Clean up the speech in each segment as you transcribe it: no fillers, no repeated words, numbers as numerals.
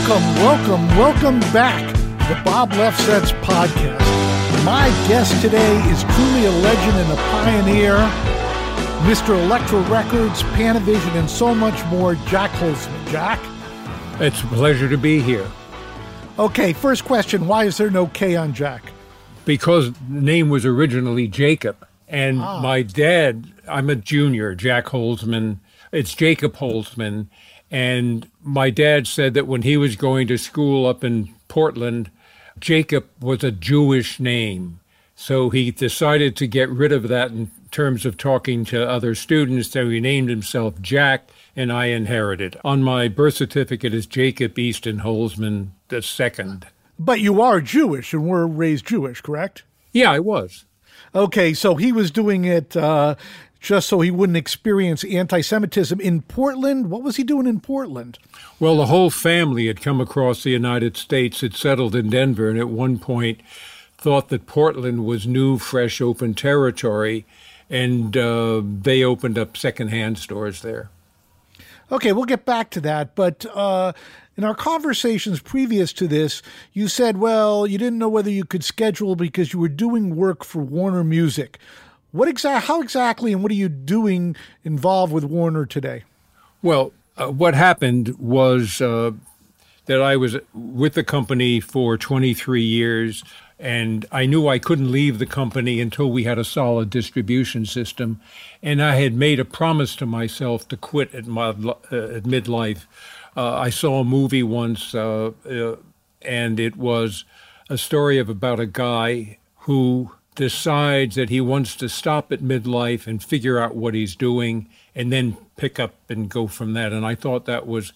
Welcome back to the Bob Lefsetz podcast. My guest today is truly a legend and a pioneer, Mr. Elektra Records, Panavision, and so much more, Jack Holzman. Jack? It's a pleasure to be here. Okay, first question, why is there no K on Jack? Because the name was originally Jacob, and my dad, I'm a junior, Jack Holzman, it's Jacob Holzman, and my dad said that when he was going to school up in Portland, Jacob was a Jewish name. So he decided to get rid of that in terms of talking to other students, so he named himself Jack, and I inherited. On my birth certificate is Jacob Easton Holzman II. But you are Jewish and were raised Jewish, correct? Yeah, I was. Okay, so he was doing it just so he wouldn't experience anti-Semitism in Portland. What was he doing in Portland? Well, the whole family had come across the United States, had settled in Denver, and at one point thought that Portland was new, fresh, open territory, and they opened up secondhand stores there. Okay, we'll get back to that, but in our conversations previous to this, you said, well, you didn't know whether you could schedule because you were doing work for Warner Music. How exactly and what are you doing involved with Warner today? Well, what happened was that I was with the company for 23 years, and I knew I couldn't leave the company until we had a solid distribution system. And I had made a promise to myself to quit at midlife. I saw a movie once, and it was a story about a guy who decides that he wants to stop at midlife and figure out what he's doing and then pick up and go from that. And I thought that was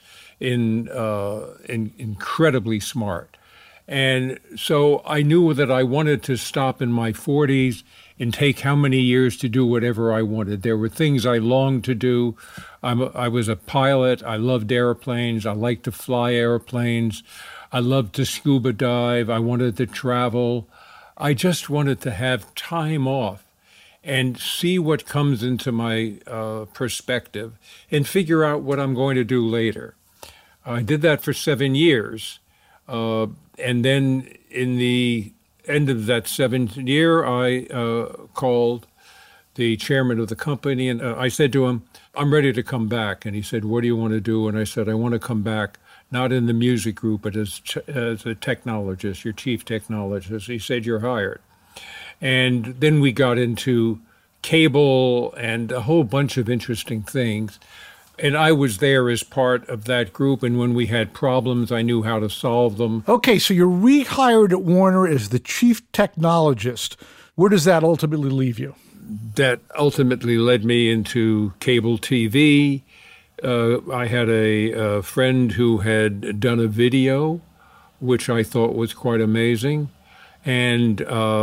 incredibly smart. And so I knew that I wanted to stop in my 40s and take how many years to do whatever I wanted. There were things I longed to do. I was a pilot. I loved airplanes. I liked to fly airplanes. I loved to scuba dive. I wanted to travel. I just wanted to have time off and see what comes into my perspective and figure out what I'm going to do later. I did that for 7 years. And then in the end of that 7th year, I called the chairman of the company, and I said to him, I'm ready to come back. And he said, what do you want to do? And I said, I want to come back, not in the music group, but as a technologist, your chief technologist. He said, you're hired. And then we got into cable and a whole bunch of interesting things. And I was there as part of that group, and when we had problems, I knew how to solve them. Okay, so you're rehired at Warner as the chief technologist. Where does that ultimately leave you? That ultimately led me into cable TV. I had a friend who had done a video, which I thought was quite amazing. And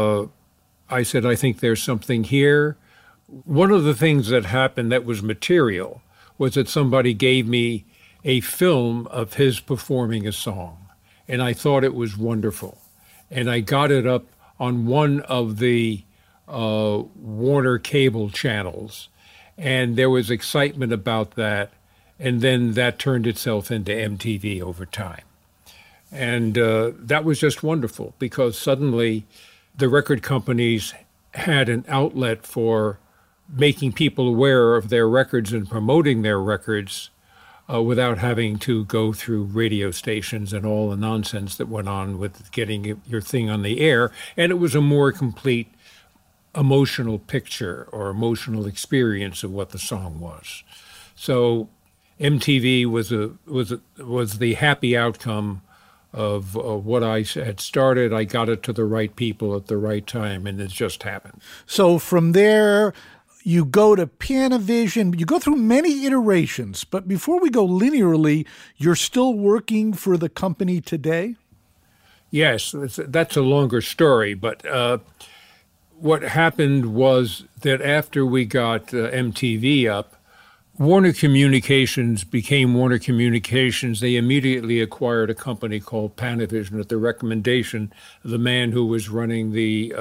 I said, I think there's something here. One of the things that happened that was material was that somebody gave me a film of his performing a song, and I thought it was wonderful. And I got it up on one of the Warner cable channels, and there was excitement about that, and then that turned itself into MTV over time. And that was just wonderful, because suddenly the record companies had an outlet for making people aware of their records and promoting their records without having to go through radio stations and all the nonsense that went on with getting your thing on the air. And it was a more complete emotional picture or emotional experience of what the song was. So MTV was the happy outcome of what I had started. I got it to the right people at the right time, and it just happened. So from there, you go to Panavision. You go through many iterations, but before we go linearly, you're still working for the company today? Yes, that's a longer story, but what happened was that after we got MTV up, Warner Communications became Warner Communications. They immediately acquired a company called Panavision at the recommendation of the man who was running the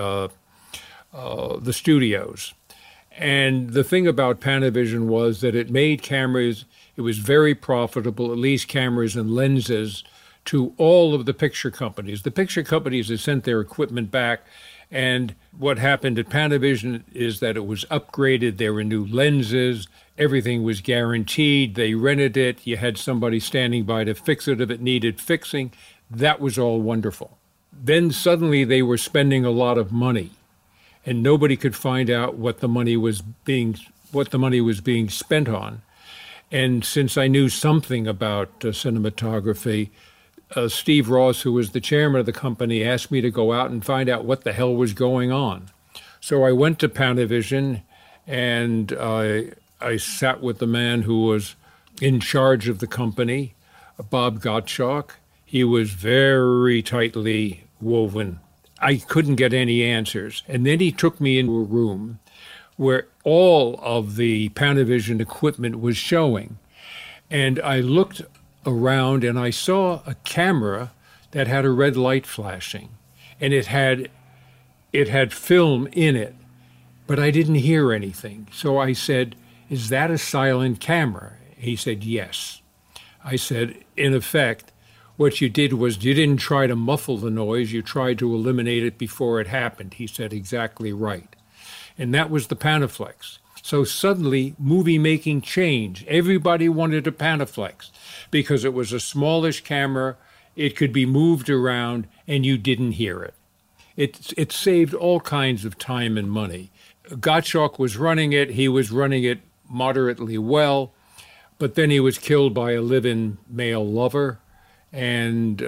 studios. And the thing about Panavision was that it made cameras, it was very profitable, at least cameras and lenses, to all of the picture companies. The picture companies had sent their equipment back, and what happened at Panavision is that it was upgraded. There were new lenses. Everything was guaranteed. They rented it. You had somebody standing by to fix it if it needed fixing. That was all wonderful. Then suddenly they were spending a lot of money, and nobody could find out what the money was being spent on. And since I knew something about cinematography, Steve Ross, who was the chairman of the company, asked me to go out and find out what the hell was going on. So I went to Panavision, and I sat with the man who was in charge of the company, Bob Gottschalk. He was very tightly woven. I couldn't get any answers. And then he took me into a room where all of the Panavision equipment was showing. And I looked around and I saw a camera that had a red light flashing. And it had film in it, but I didn't hear anything. So I said, "Is that a silent camera?" He said, "Yes." I said, "In effect, what you did was you didn't try to muffle the noise, you tried to eliminate it before it happened." He said, "Exactly right." And that was the Panaflex. So suddenly, movie making changed. Everybody wanted a Panaflex because it was a smallish camera, it could be moved around, and you didn't hear it. It saved all kinds of time and money. Gottschalk was running it. He was running it moderately well, but then he was killed by a live-in male lover. And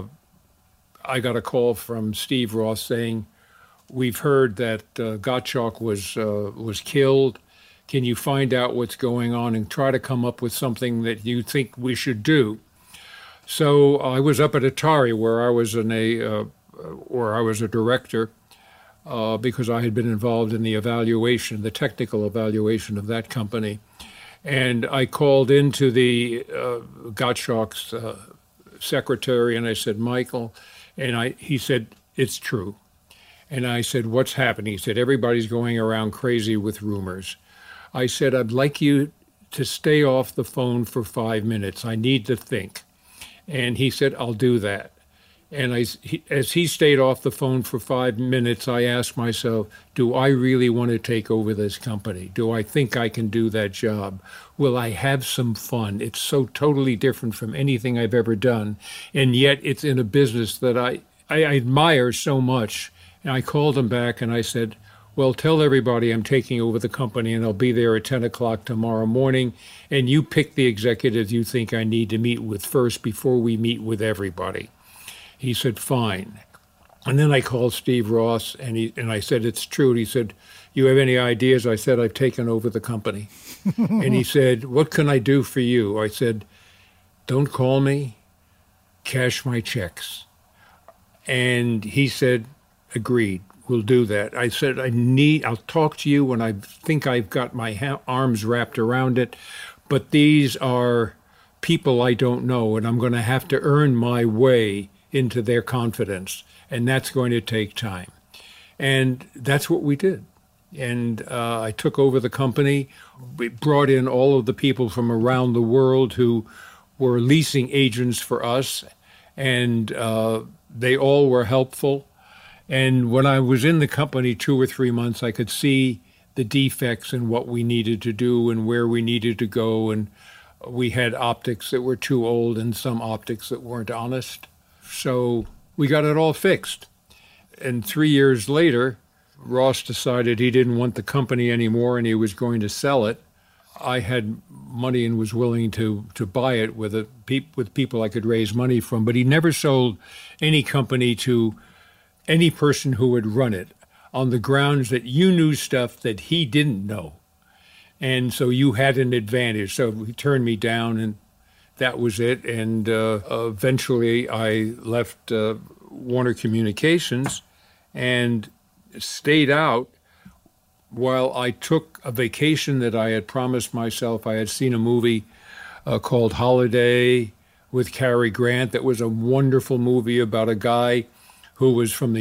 I got a call from Steve Ross saying, "We've heard that Gottschalk was killed. Can you find out what's going on and try to come up with something that you think we should do?" So I was up at Atari, where I was a director, because I had been involved in the technical evaluation of that company, and I called into the Gottschalk's secretary, and I said, "Michael," and he said, "It's true." And I said, "What's happening?" He said, "Everybody's going around crazy with rumors." I said, "I'd like you to stay off the phone for 5 minutes. I need to think." And he said, "I'll do that." And as he stayed off the phone for 5 minutes, I asked myself, do I really want to take over this company? Do I think I can do that job? Will I have some fun? It's so totally different from anything I've ever done. And yet it's in a business that I admire so much. And I called him back and I said, "Well, tell everybody I'm taking over the company and I'll be there at 10 o'clock tomorrow morning. And you pick the executives you think I need to meet with first before we meet with everybody." He said, "Fine." And then I called Steve Ross and I said, "It's true." And he said, "You have any ideas?" I said, "I've taken over the company." And he said, "What can I do for you?" I said, "Don't call me, cash my checks." And he said, "Agreed. We'll do that." I said, I'll talk to you when I think I've got my arms wrapped around it, but these are people I don't know, and I'm going to have to earn my way into their confidence, and that's going to take time. And that's what we did. And I took over the company. We brought in all of the people from around the world who were leasing agents for us, and they all were helpful. And when I was in the company 2 or 3 months, I could see the defects and what we needed to do and where we needed to go. And we had optics that were too old and some optics that weren't honest. So we got it all fixed. And 3 years later, Ross decided he didn't want the company anymore and he was going to sell it. I had money and was willing to buy it with people I could raise money from, but he never sold any company to any person who would run it on the grounds that you knew stuff that he didn't know. And so you had an advantage. So he turned me down, and that was it. And eventually I left Warner Communications and stayed out while I took a vacation that I had promised myself. I had seen a movie called Holiday with Cary Grant that was a wonderful movie about a guy who was from the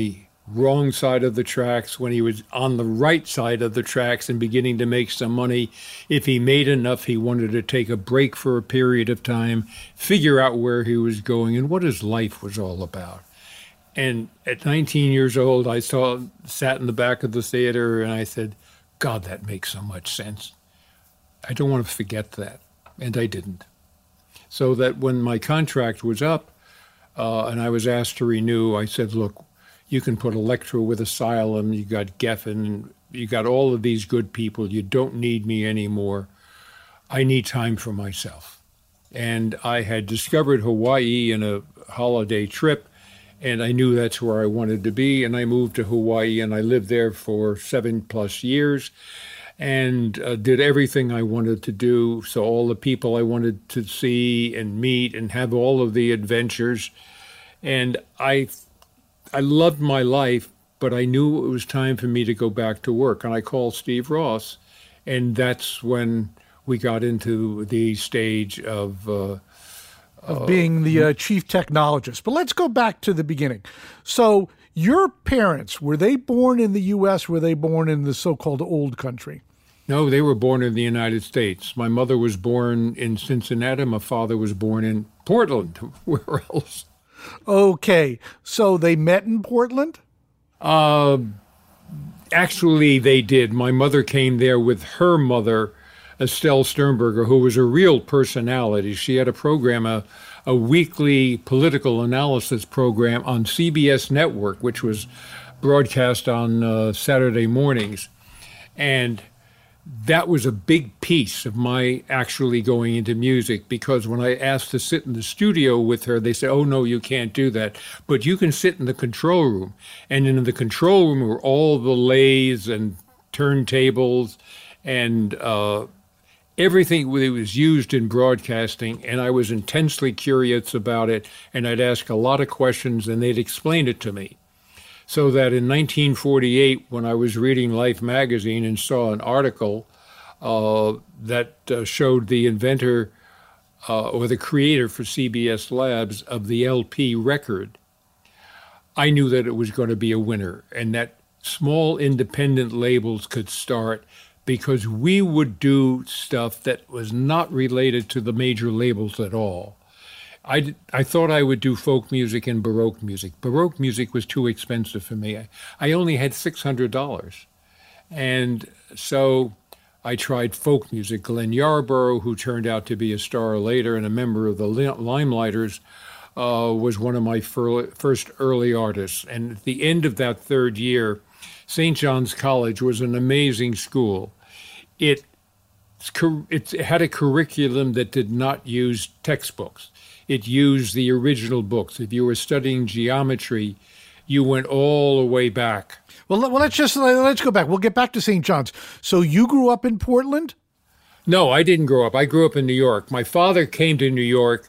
wrong side of the tracks, when he was on the right side of the tracks and beginning to make some money. If he made enough, he wanted to take a break for a period of time, figure out where he was going and what his life was all about. And at 19 years old, I sat in the back of the theater and I said, God, that makes so much sense. I don't want to forget that. And I didn't. So that when my contract was up and I was asked to renew, I said, look, you can put Elektra with Asylum, you got Geffen, you got all of these good people. You don't need me anymore. I need time for myself. And I had discovered Hawaii in a holiday trip, and I knew that's where I wanted to be. And I moved to Hawaii, and I lived there for 7+ years and did everything I wanted to do. So all the people I wanted to see and meet and have all of the adventures. And I loved my life, but I knew it was time for me to go back to work. And I called Steve Ross, and that's when we got into the stage of being the chief technologist. But let's go back to the beginning. So your parents, were they born in the U.S.? Were they born in the so-called old country? No, they were born in the United States. My mother was born in Cincinnati. My father was born in Portland. Where else? Okay, so they met in Portland? Actually, they did. My mother came there with her mother, Estelle Sternberger, who was a real personality. She had a program, a weekly political analysis program on CBS Network, which was broadcast on Saturday mornings. And that was a big piece of my actually going into music, because when I asked to sit in the studio with her, they said, oh, no, you can't do that. But you can sit in the control room. And in the control room were all the lathes and turntables and everything that was used in broadcasting. And I was intensely curious about it. And I'd ask a lot of questions, and they'd explain it to me. So that in 1948, when I was reading Life magazine and saw an article that showed the inventor or the creator for CBS Labs of the LP record, I knew that it was going to be a winner and that small independent labels could start, because we would do stuff that was not related to the major labels at all. I thought I would do folk music and Baroque music. Baroque music was too expensive for me. I only had $600. And so I tried folk music. Glenn Yarborough, who turned out to be a star later and a member of the Limelighters, was one of my first early artists. And at the end of that third year, St. John's College was an amazing school. It had a curriculum that did not use textbooks. It used the original books. If you were studying geometry, you went all the way back. Well, let's go back. We'll get back to St. John's. So you grew up in Portland? No, I didn't grow up. I grew up in New York. My father came to New York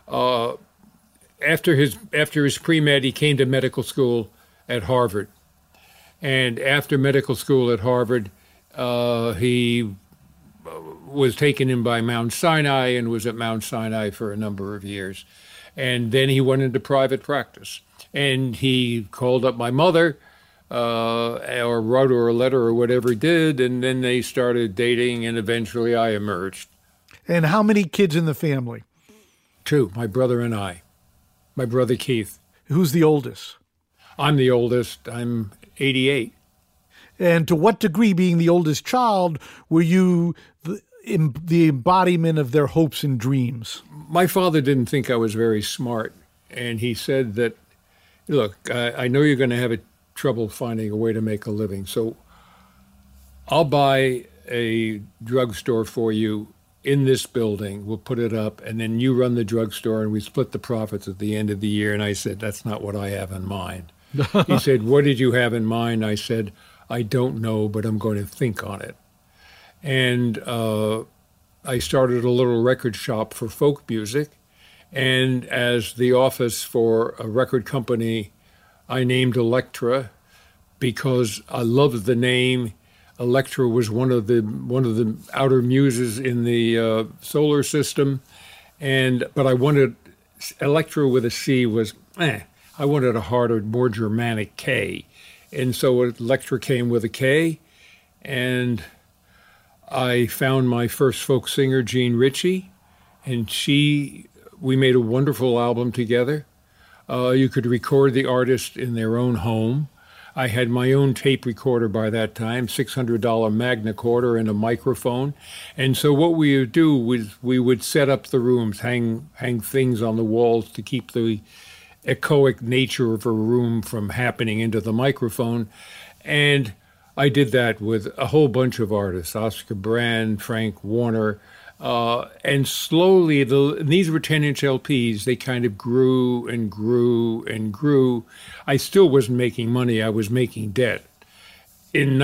after his pre-med. He came to medical school at Harvard, and after medical school at Harvard, he was taken in by Mount Sinai and was at Mount Sinai for a number of years. And then he went into private practice. And he called up my mother or wrote her a letter or whatever he did, and then they started dating, and eventually I emerged. And how many kids in the family? 2, my brother and I. My brother Keith. Who's the oldest? I'm the oldest. I'm 88. And to what degree, being the oldest child, were you the embodiment of their hopes and dreams? My father didn't think I was very smart. And he said that, look, I know you're going to have trouble finding a way to make a living. So I'll buy a drugstore for you in this building. We'll put it up. And then you run the drugstore and we split the profits at the end of the year. And I said, that's not what I have in mind. He said, what did you have in mind? I said, I don't know, but I'm going to think on it. And I started a little record shop for folk music. And as the office for a record company, I named Elektra because I loved the name. Elektra was one of the outer muses in the solar system. But I wanted Elektra with a C was, I wanted a harder, more Germanic K. And so Elektra came with a K, and I found my first folk singer, Jean Ritchie, and we made a wonderful album together. You could record the artist in their own home. I had my own tape recorder by that time, $600 Magnacorder and a microphone. And so what we would do was we would set up the rooms, hang things on the walls to keep the echoic nature of a room from happening into the microphone. And I did that with a whole bunch of artists, Oscar Brand, Frank Warner, and slowly, these were 10-inch LPs, they kind of grew and grew and grew. I still wasn't making money, I was making debt. In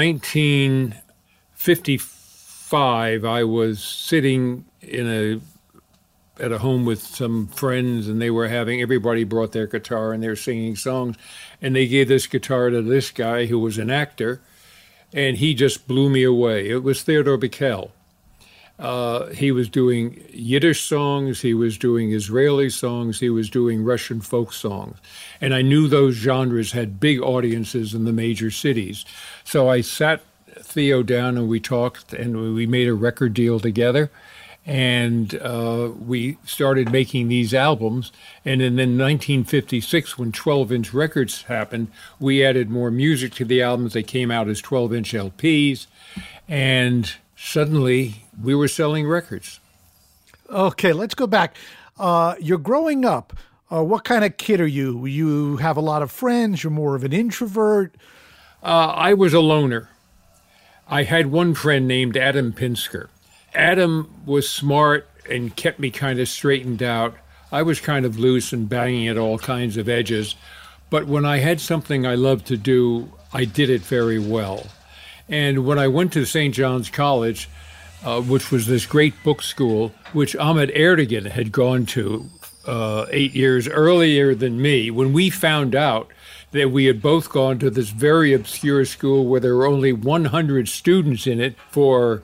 1955, I was sitting at a home with some friends, and everybody brought their guitar and they were singing songs, and they gave this guitar to this guy who was an actor, and he just blew me away. It was Theodore Bikel. He was doing Yiddish songs, he was doing Israeli songs, he was doing Russian folk songs. And I knew those genres had big audiences in the major cities. So I sat Theo down and we talked, and we made a record deal together. And we started making these albums. And then in 1956, when 12-inch records happened, we added more music to the albums. They came out as 12-inch LPs. And suddenly, we were selling records. Okay, let's go back. You're growing up. What kind of kid are you? You have a lot of friends? You're more of an introvert? I was a loner. I had one friend named Adam Pinsker. Adam was smart and kept me kind of straightened out. I was kind of loose and banging at all kinds of edges. But when I had something I loved to do, I did it very well. And when I went to St. John's College, which was this great book school, which Ahmet Ertegun had gone to 8 years earlier than me, when we found out that we had both gone to this very obscure school where there were only 100 students in it for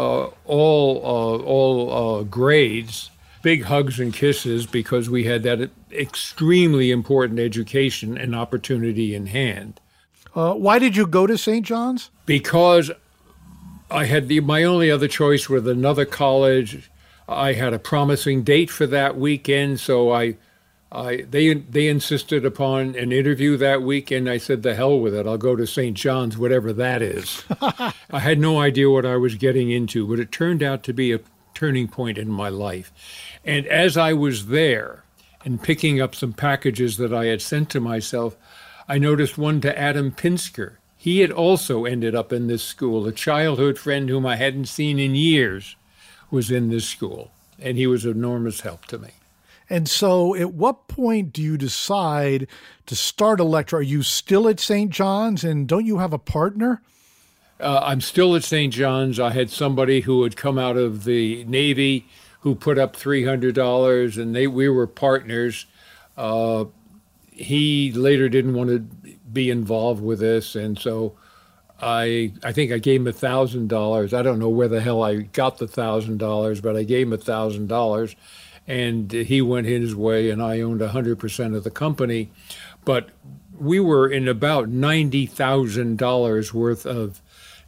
all grades, big hugs and kisses, because we had that extremely important education and opportunity in hand. Why did you go to St. John's? Because I had my only other choice with another college. I had a promising date for that weekend, so they insisted upon an interview that weekend. I said, the hell with it. I'll go to St. John's, whatever that is. I had no idea what I was getting into, but it turned out to be a turning point in my life. And as I was there and picking up some packages that I had sent to myself, I noticed one to Adam Pinsker. He had also ended up in this school. A childhood friend whom I hadn't seen in years was in this school, and he was an enormous help to me. And so at what point do you decide to start Elektra? Are you still at St. John's, and don't you have a partner? I'm still at St. John's. I had somebody who had come out of the Navy who put up $300, and we were partners. He later didn't want to be involved with this, and so I think I gave him $1,000. I don't know where the hell I got the $1,000, but I gave him $1,000, and he went his way, and I owned 100% of the company. But we were in about $90,000 worth of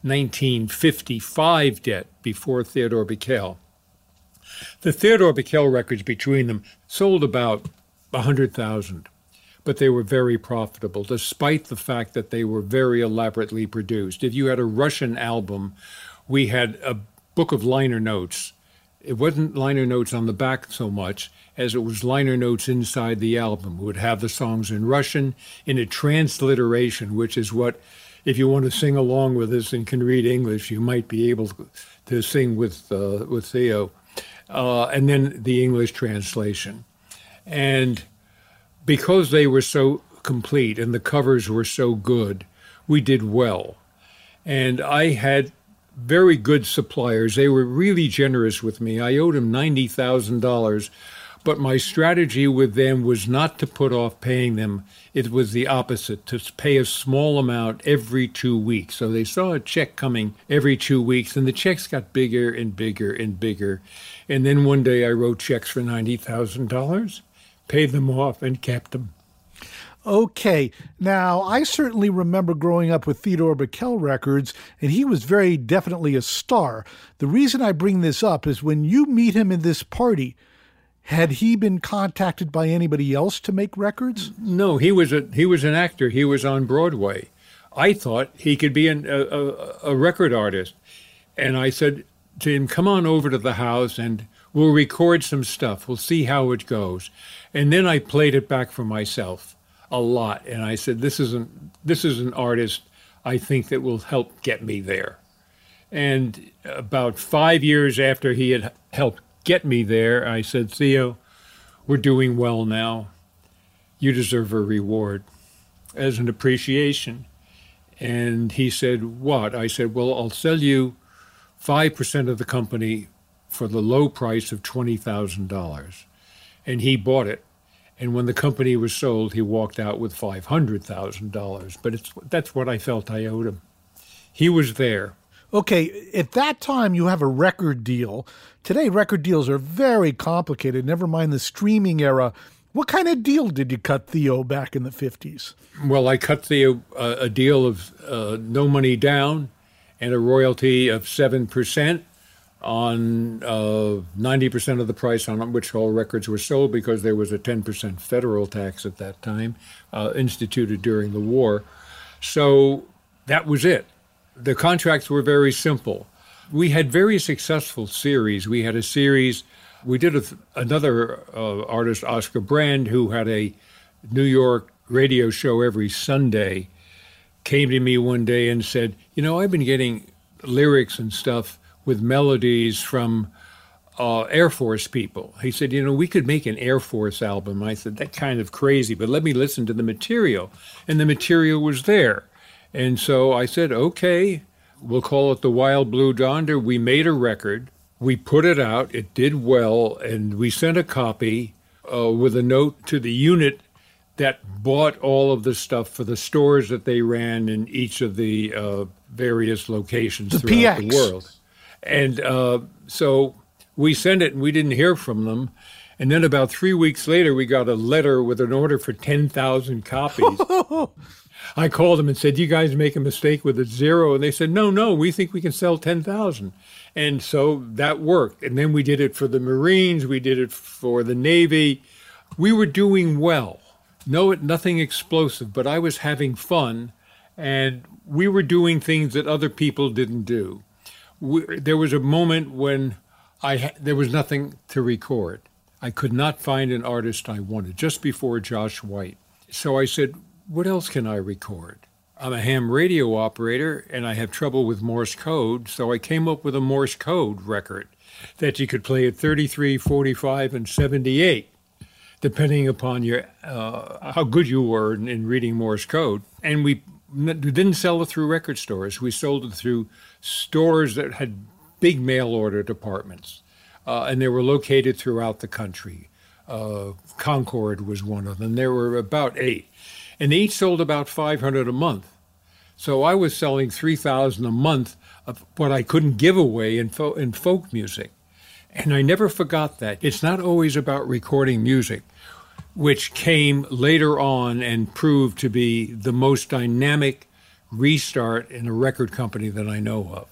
1955 debt before Theodore Bikel. The Theodore Bikel records between them sold about 100,000. But they were very profitable, despite the fact that they were very elaborately produced. If you had a Russian album, we had a book of liner notes. It wasn't liner notes on the back so much as it was liner notes inside the album. We would have the songs in Russian, in a transliteration, which is what, if you want to sing along with us and can read English, you might be able to sing with Theo. And then the English translation. And because they were so complete and the covers were so good, we did well. And I had very good suppliers. They were really generous with me. I owed them $90,000, but my strategy with them was not to put off paying them. It was the opposite, to pay a small amount every 2 weeks. So they saw a check coming every 2 weeks, and the checks got bigger and bigger and bigger. And then one day I wrote checks for $90,000. Paid them off and kept them. Okay. Now, I certainly remember growing up with Theodore Bikel records, and he was very definitely a star. The reason I bring this up is when you meet him in this party, had he been contacted by anybody else to make records? No, he was an actor. He was on Broadway. I thought he could be a record artist. And I said to him, come on over to the house and we'll record some stuff. We'll see how it goes. And then I played it back for myself a lot. And I said, this is an artist I think that will help get me there. And about 5 years after he had helped get me there, I said, Theo, we're doing well now. You deserve a reward as an appreciation. And he said, what? I said, well, I'll sell you 5% of the company for the low price of $20,000. And he bought it. And when the company was sold, he walked out with $500,000. But that's what I felt I owed him. He was there. Okay, at that time, you have a record deal. Today, record deals are very complicated, never mind the streaming era. What kind of deal did you cut Theo back in the 50s? Well, I cut Theo a deal of no money down and a royalty of 7% on 90% of the price on which all records were sold, because there was a 10% federal tax at that time instituted during the war. So that was it. The contracts were very simple. We had very successful series. We had a series, we did another artist, Oscar Brand, who had a New York radio show every Sunday, came to me one day and said, I've been getting lyrics and stuff with melodies from Air Force people. He said, we could make an Air Force album. I said, that's kind of crazy, but let me listen to the material. And the material was there. And so I said, okay, we'll call it the Wild Blue Donder. We made a record. We put it out. It did well. And we sent a copy with a note to the unit that bought all of the stuff for the stores that they ran in each of the various locations throughout the world. And so we sent it, and we didn't hear from them. And then about 3 weeks later, we got a letter with an order for 10,000 copies. I called them and said, you guys make a mistake with a zero. And they said, no, we think we can sell 10,000. And so that worked. And then we did it for the Marines. We did it for the Navy. We were doing well. Nothing explosive, but I was having fun. And we were doing things that other people didn't do. There was a moment when there was nothing to record. I could not find an artist I wanted, just before Josh White. So I said, what else can I record? I'm a ham radio operator, and I have trouble with Morse code, so I came up with a Morse code record that you could play at 33, 45, and 78, depending upon how good you were in reading Morse code. And we didn't sell it through record stores. We sold it through stores that had big mail order departments, and they were located throughout the country. Concord was one of them. There were about 8. And they each sold about 500 a month. So I was selling 3,000 a month of what I couldn't give away in folk music. And I never forgot that. It's not always about recording music, which came later on and proved to be the most dynamic restart in a record company that I know of.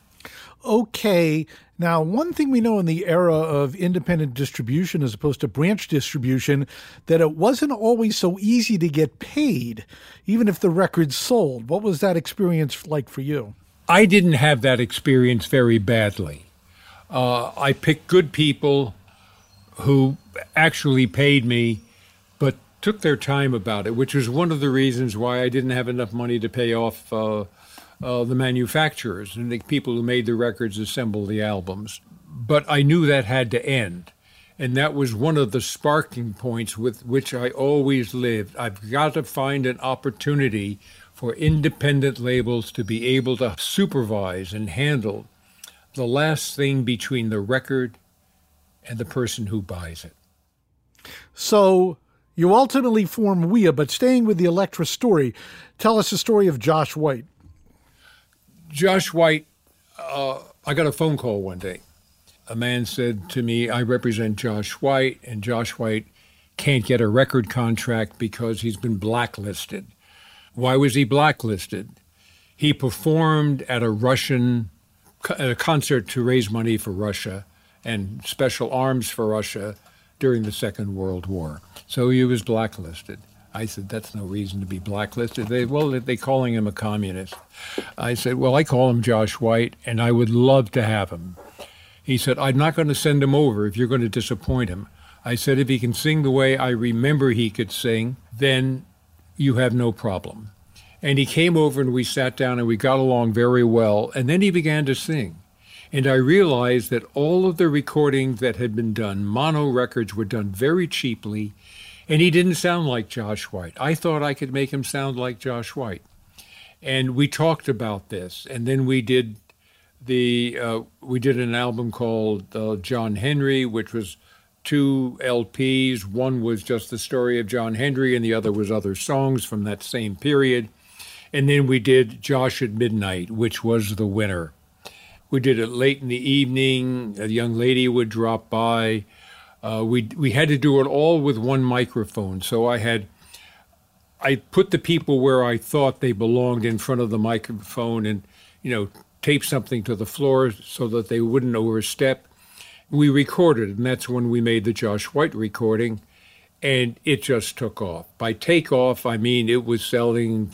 Okay. Now, one thing we know in the era of independent distribution as opposed to branch distribution, that it wasn't always so easy to get paid, even if the record sold. What was that experience like for you? I didn't have that experience very badly. I picked good people who actually paid me, but took their time about it, which was one of the reasons why I didn't have enough money to pay off the manufacturers and the people who made the records assemble the albums. But I knew that had to end. And that was one of the sparking points with which I always lived. I've got to find an opportunity for independent labels to be able to supervise and handle the last thing between the record and the person who buys it. So you ultimately formed WEA, but staying with the Elektra story, tell us the story of Josh White. Josh White, I got a phone call one day. A man said to me, I represent Josh White, and Josh White can't get a record contract because he's been blacklisted. Why was he blacklisted? He performed at a concert to raise money for Russia and special arms for Russia during the Second World War. So he was blacklisted. I said, that's no reason to be blacklisted. They're calling him a communist. I said, well, I call him Josh White, and I would love to have him. He said, I'm not going to send him over if you're going to disappoint him. I said, if he can sing the way I remember he could sing, then you have no problem. And he came over and we sat down and we got along very well. And then he began to sing. And I realized that all of the recordings that had been done, mono records, were done very cheaply. And he didn't sound like Josh White. I thought I could make him sound like Josh White. And we talked about this. And then we did an album called John Henry, which was 2 LPs. One was just the story of John Henry, and the other was other songs from that same period. And then we did Josh at Midnight, which was the winner. We did it late in the evening. A young lady would drop by. We had to do it all with one microphone. So I put the people where I thought they belonged in front of the microphone and, tape something to the floor so that they wouldn't overstep. We recorded, and that's when we made the Josh White recording, and it just took off. By takeoff, I mean it was selling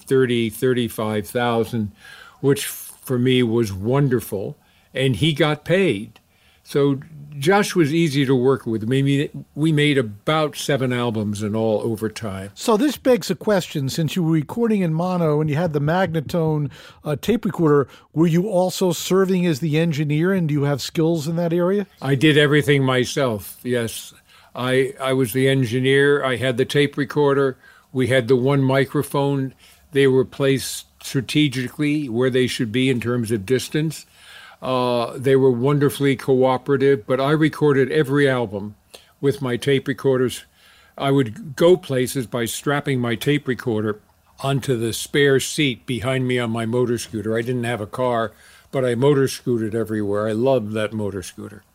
35,000, which for me was wonderful, and he got paid. So Josh was easy to work with. We made about 7 albums in all over time. So this begs a question. Since you were recording in mono and you had the Magnatone tape recorder, were you also serving as the engineer, and do you have skills in that area? I did everything myself, yes. I was the engineer. I had the tape recorder. We had the one microphone. They were placed strategically where they should be in terms of distance. They were wonderfully cooperative, but I recorded every album with my tape recorders. I would go places by strapping my tape recorder onto the spare seat behind me on my motor scooter. I didn't have a car, but I motor scooted everywhere. I loved that motor scooter.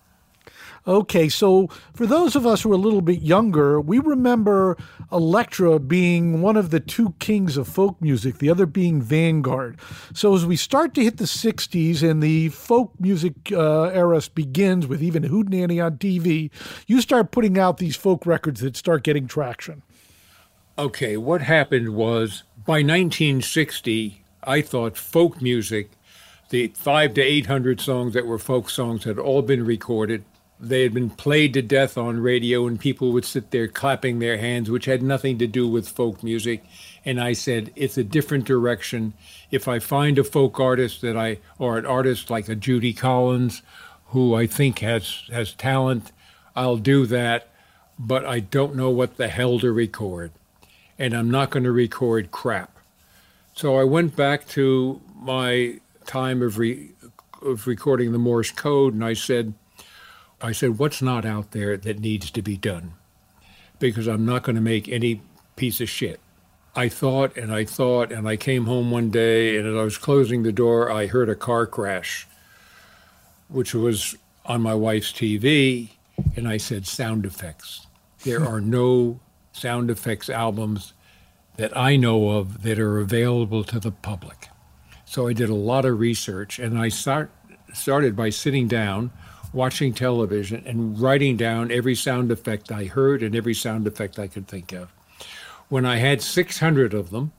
Okay, so for those of us who are a little bit younger, we remember Elektra being one of the 2 kings of folk music, the other being Vanguard. So as we start to hit the 60s and the folk music era begins with even Hootenanny on TV, you start putting out these folk records that start getting traction. Okay, what happened was by 1960, I thought folk music, the 500 to 800 songs that were folk songs, had all been recorded. They had been played to death on radio, and people would sit there clapping their hands, which had nothing to do with folk music. And I said, it's a different direction. If I find a folk artist or an artist like a Judy Collins, who I think has talent, I'll do that. But I don't know what the hell to record. And I'm not going to record crap. So I went back to my time of recording the Morse code, and I said, what's not out there that needs to be done? Because I'm not going to make any piece of shit. I thought, and I came home one day, and as I was closing the door, I heard a car crash, which was on my wife's TV, and I said, sound effects. There are no sound effects albums that I know of that are available to the public. So I did a lot of research, and I started by sitting down, watching television, and writing down every sound effect I heard and every sound effect I could think of. When I had 600 of them,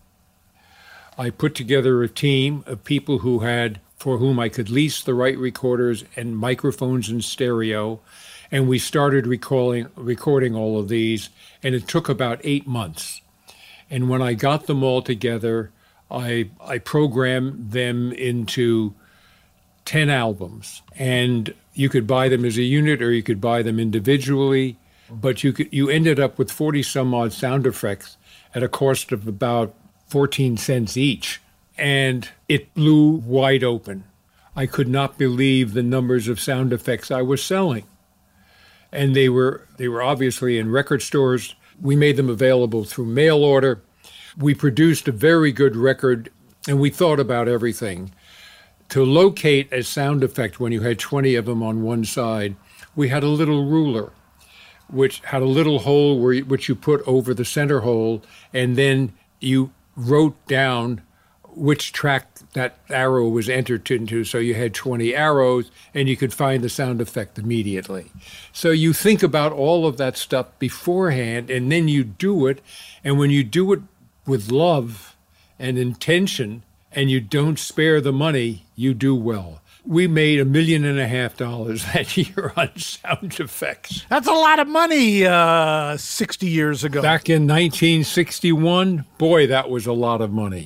I put together a team of people for whom I could lease the right recorders and microphones in stereo, and we started recording all of these, and it took about 8 months. And when I got them all together, I programmed them into 10 albums, and you could buy them as a unit or you could buy them individually, but you ended up with 40 some odd sound effects at a cost of about 14 cents each, and it blew wide open. I could not believe the numbers of sound effects I was selling, and they were obviously in record stores. We made them available through mail order. We produced a very good record, and we thought about everything. To locate a sound effect when you had 20 of them on one side, we had a little ruler. which had a little hole which you put over the center hole, and then you wrote down which track that arrow was entered into. So you had 20 arrows, and you could find the sound effect immediately. So you think about all of that stuff beforehand, and then you do it. And when you do it with love and intention, and you don't spare the money, you do well. We made $1.5 million that year on sound effects. That's a lot of money 60 years ago. Back in 1961, boy, that was a lot of money.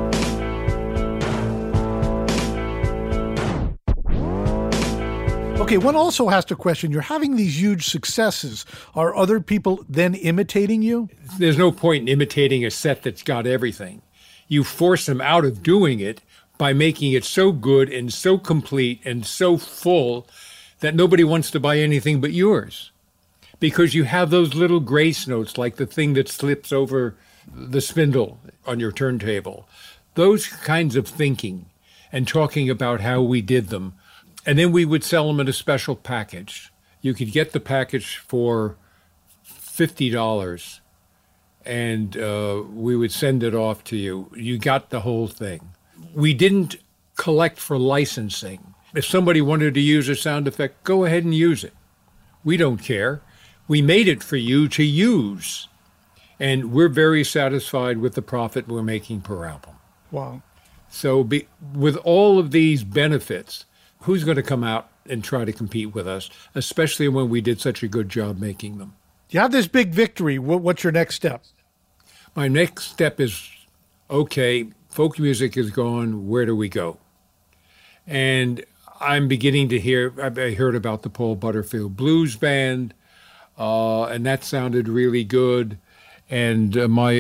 Okay, one also has to question, you're having these huge successes. Are other people then imitating you? There's no point in imitating a set that's got everything. You force them out of doing it by making it so good and so complete and so full that nobody wants to buy anything but yours. Because you have those little grace notes, like the thing that slips over the spindle on your turntable. Those kinds of thinking and talking about how we did them. And then we would sell them in a special package. You could get the package for $50, and we would send it off to you. You got the whole thing. We didn't collect for licensing. If somebody wanted to use a sound effect, go ahead and use it. We don't care. We made it for you to use. And we're very satisfied with the profit we're making per album. Wow. So with all of these benefits, who's going to come out and try to compete with us, especially when we did such a good job making them? You have this big victory. What's your next step? My next step is, okay, folk music is gone. Where do we go? And I'm beginning to hear, I heard about the Paul Butterfield Blues Band, and that sounded really good. And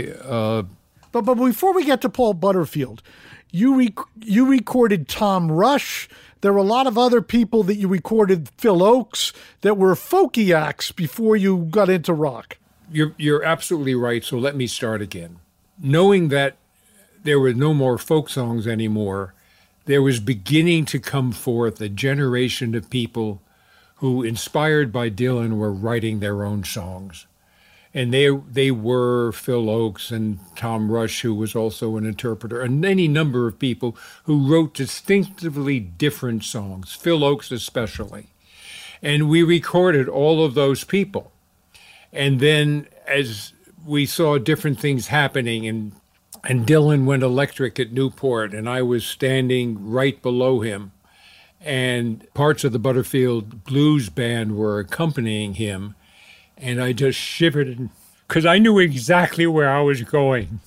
But before we get to Paul Butterfield, you recorded Tom Rush. There were a lot of other people that you recorded, Phil Ochs, that were folky acts before you got into rock. You're absolutely right, so let me start again. Knowing that there were no more folk songs anymore, there was beginning to come forth a generation of people who, inspired by Dylan, were writing their own songs. And they were Phil Ochs and Tom Rush, who was also an interpreter, and any number of people who wrote distinctively different songs, Phil Ochs especially. And we recorded all of those people. And then as we saw different things happening, and Dylan went electric at Newport, and I was standing right below him, and parts of the Butterfield Blues Band were accompanying him, and I just shivered because I knew exactly where I was going.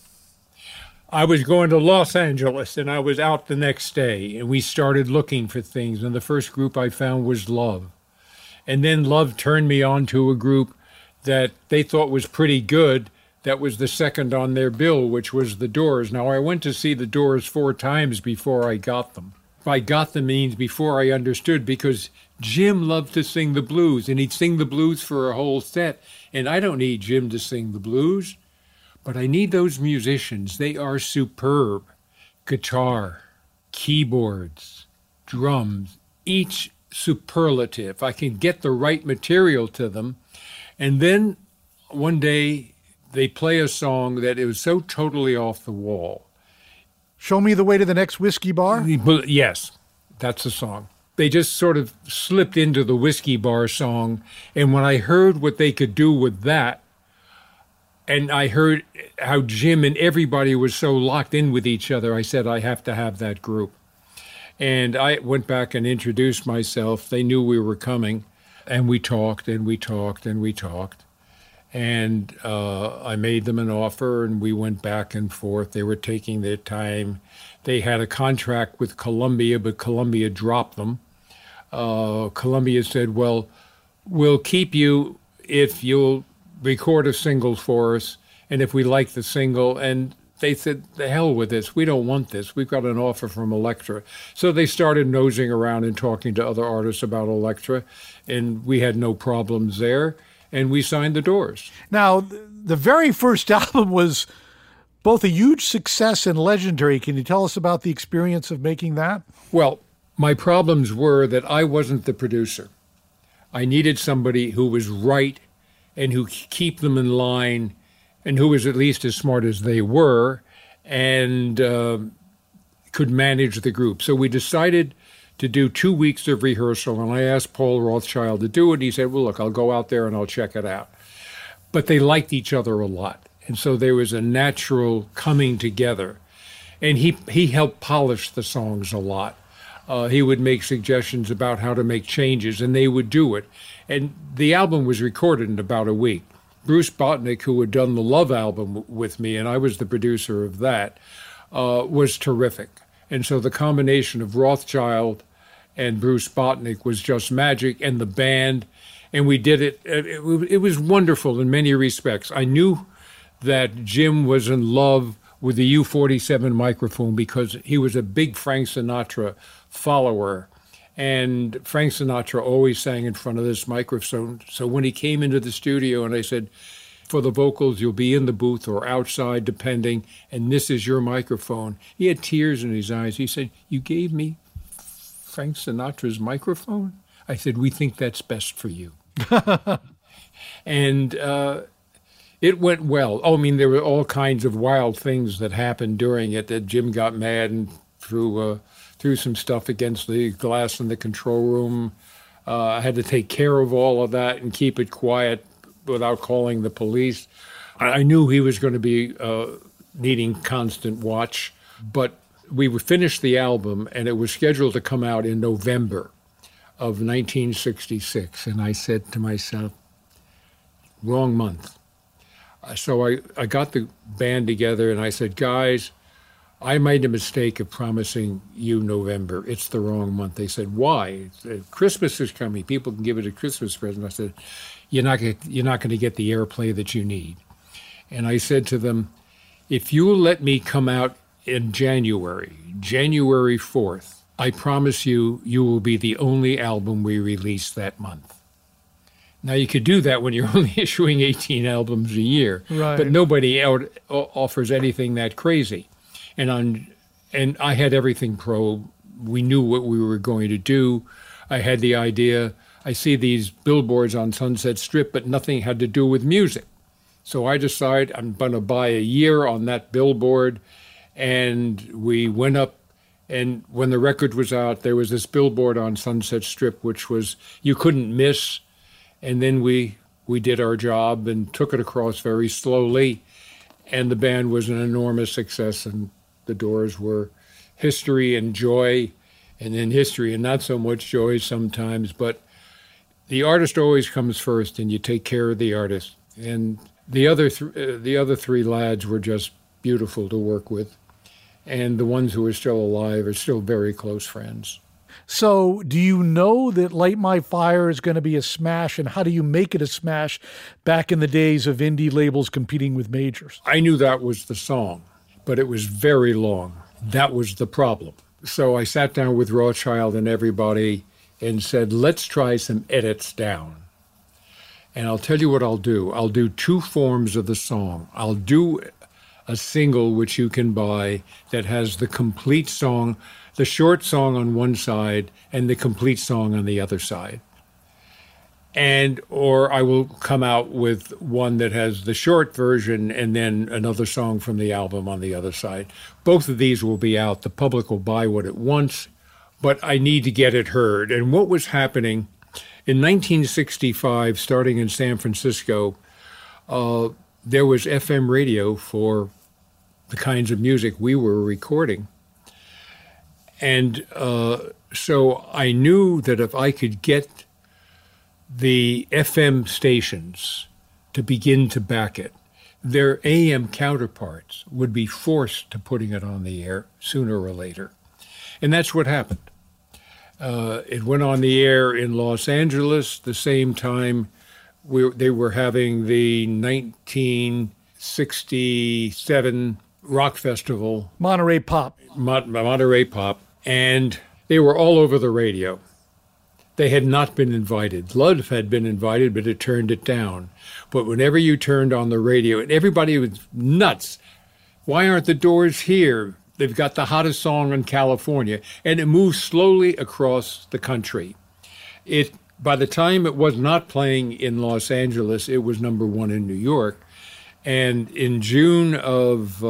I was going to Los Angeles, and I was out the next day, and we started looking for things, and the first group I found was Love. And then Love turned me on to a group that they thought was pretty good, that was the second on their bill, which was The Doors. Now, I went to see The Doors 4 times before I got them. I got them means before I understood, because Jim loved to sing the blues, and he'd sing the blues for a whole set. And I don't need Jim to sing the blues, but I need those musicians. They are superb. Guitar, keyboards, drums, each superlative. I can get the right material to them. And then one day they play a song that is so totally off the wall. Show Me the Way to the Next Whiskey Bar? Yes, that's the song. They just sort of slipped into the Whiskey Bar song, and when I heard what they could do with that, and I heard how Jim and everybody was so locked in with each other, I said, I have to have that group. And I went back and introduced myself. They knew we were coming, and we talked, and we talked, and we talked. And I made them an offer, and we went back and forth. They were taking their time. They had a contract with Columbia, but Columbia dropped them. Columbia said, well, we'll keep you if you'll record a single for us, and if we like the single. And they said, the hell with this. We don't want this. We've got an offer from Elektra. So they started nosing around and talking to other artists about Elektra, and we had no problems there. And we signed the Doors. Now, the very first album was both a huge success and legendary. Can you tell us about the experience of making that? Well, my problems were that I wasn't the producer. I needed somebody who was right and who keep them in line, and who was at least as smart as they were, and could manage the group. So we decided to do 2 weeks of rehearsal, and I asked Paul Rothchild to do it. He said, well, look, I'll go out there and I'll check it out. But they liked each other a lot, and so there was a natural coming together. And he helped polish the songs a lot. He would make suggestions about how to make changes, and they would do it. And the album was recorded in about a week. Bruce Botnick, who had done the Love album with me, and I was the producer of that, was terrific. And so the combination of Rothchild and Bruce Botnick was just magic, and the band, and we did it. It was wonderful in many respects. I knew that Jim was in love with the U-47 microphone because he was a big Frank Sinatra follower. And Frank Sinatra always sang in front of this microphone. So when he came into the studio and I said, for the vocals, you'll be in the booth or outside, depending, and this is your microphone. He had tears in his eyes. He said, you gave me Frank Sinatra's microphone? I said, we think that's best for you. And it went well. Oh, I mean, there were all kinds of wild things that happened during it, that Jim got mad and threw some stuff against the glass in the control room. I had to take care of all of that and keep it quiet without calling the police. I knew he was going to be needing constant watch, but we finished the album, and it was scheduled to come out in November of 1966. And I said to myself, wrong month. So I got the band together, and I said, guys, I made a mistake of promising you November. It's the wrong month. They said, why? Christmas is coming. People can give it a Christmas present. I said, you're not going to get the airplay that you need. And I said to them, if you will let me come out in January 4th, I promise you, you will be the only album we release that month. Now, you could do that when you're only issuing 18 albums a year, right, but nobody offers anything that crazy. And I had everything pro. We knew what we were going to do. I had the idea. I see these billboards on Sunset Strip, but nothing had to do with music. So I decided I'm going to buy a year on that billboard. And we went up, and when the record was out, there was this billboard on Sunset Strip, which was, you couldn't miss. And then we did our job and took it across very slowly. And the band was an enormous success, and the Doors were history and joy, and then history and not so much joy sometimes. But the artist always comes first, and you take care of the artist. And the other three lads were just beautiful to work with. And the ones who are still alive are still very close friends. So do you know that Light My Fire is going to be a smash, and how do you make it a smash back in the days of indie labels competing with majors? I knew that was the song, but it was very long. That was the problem. So I sat down with Rothchild and everybody and said, let's try some edits down. And I'll tell you what I'll do. I'll do two forms of the song. I'll do a single which you can buy that has the complete song, the short song on one side and the complete song on the other side. Or I will come out with one that has the short version and then another song from the album on the other side. Both of these will be out. The public will buy what it wants, but I need to get it heard. And what was happening in 1965, starting in San Francisco, there was FM radio for the kinds of music we were recording. And so I knew that if I could get the FM stations to begin to back it, their AM counterparts would be forced to putting it on the air sooner or later. And that's what happened. It went on the air in Los Angeles the same time they were having the 1967 rock festival. Monterey Pop. Monterey Pop. And they were all over the radio. They had not been invited. Love had been invited, but it turned it down. But whenever you turned on the radio, and everybody was nuts. Why aren't the Doors here? They've got the hottest song in California. And it moved slowly across the country. It By the time it was not playing in Los Angeles, it was number one in New York. And in June of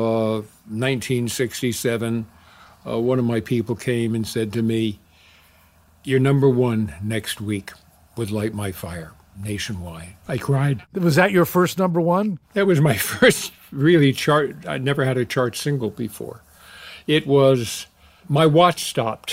1967, one of my people came and said to me, "You're number one next week with Light My Fire nationwide." I cried. Was that your first number one? That was my first really chart. I never had a chart single before. It was, my watch stopped.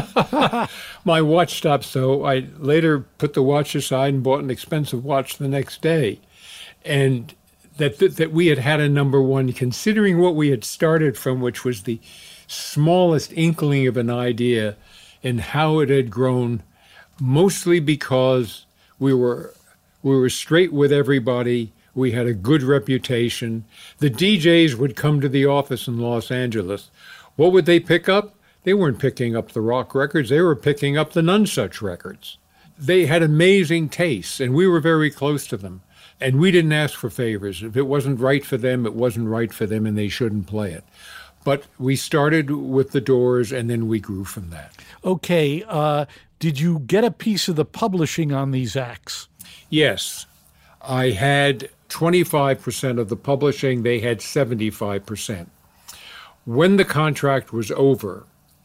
My watch stopped, so I later put the watch aside and bought an expensive watch the next day. And that we had a number one, considering what we had started from, which was the smallest inkling of an idea, and how it had grown, mostly because we were straight with everybody. We had a good reputation. The DJs would come to the office in Los Angeles. What would they pick up? They weren't picking up the rock records. They were picking up the Nonesuch records. They had amazing tastes, and we were very close to them. And we didn't ask for favors. If it wasn't right for them, it wasn't right for them, and they shouldn't play it. But we started with the Doors, and then we grew from that. Okay. Did you get a piece of the publishing on these acts? Yes. I had 25% of the publishing. They had 75%. When the contract was over,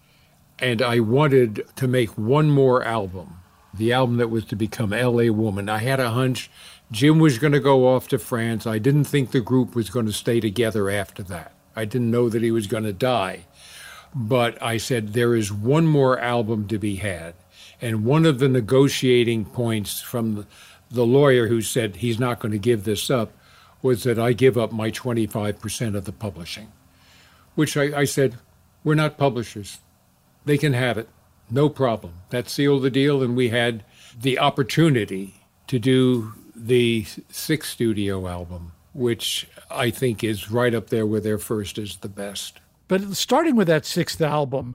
and I wanted to make one more album, the album that was to become L.A. Woman, I had a hunch Jim was going to go off to France. I didn't think the group was going to stay together after that. I didn't know that he was going to die. But I said, there is one more album to be had. And one of the negotiating points from the lawyer who said he's not going to give this up was that I give up my 25% of the publishing, which I said, we're not publishers. They can have it. No problem. That sealed the deal, and we had the opportunity to do the sixth studio album, which I think is right up there with their first is the best. But starting with that sixth album,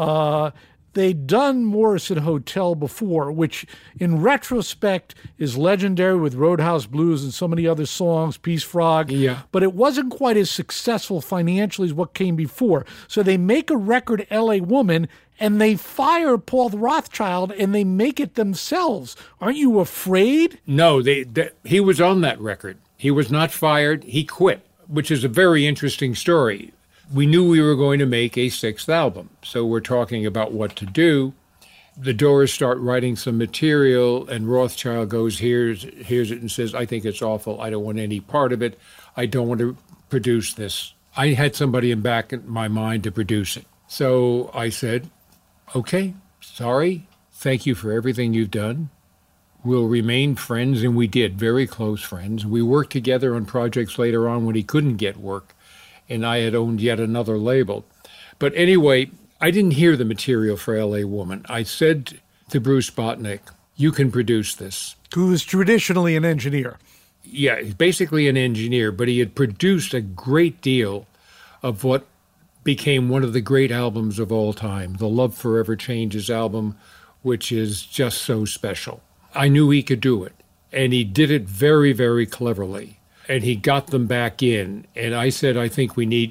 they'd done Morrison Hotel before, which in retrospect is legendary with Roadhouse Blues and so many other songs, Peace Frog. Yeah. But it wasn't quite as successful financially as what came before. So they make a record, L.A. Woman, and they fire Paul Rothchild and they make it themselves. Aren't you afraid? No, he was on that record. He was not fired. He quit, which is a very interesting story. We knew we were going to make a sixth album, so we're talking about what to do. The Doors start writing some material, and Rothchild goes, hears it and says, I think it's awful. I don't want any part of it. I don't want to produce this. I had somebody in my mind to produce it. So I said, okay, sorry. Thank you for everything you've done. We'll remain friends, and we did, very close friends. We worked together on projects later on when he couldn't get work, and I had owned yet another label. But anyway, I didn't hear the material for L.A. Woman. I said to Bruce Botnick, you can produce this. Who is traditionally an engineer. Yeah, he's basically an engineer, but he had produced a great deal of what became one of the great albums of all time, the Love Forever Changes album, which is just so special. I knew he could do it, and he did it very, very cleverly. And he got them back in, and I said, I think we need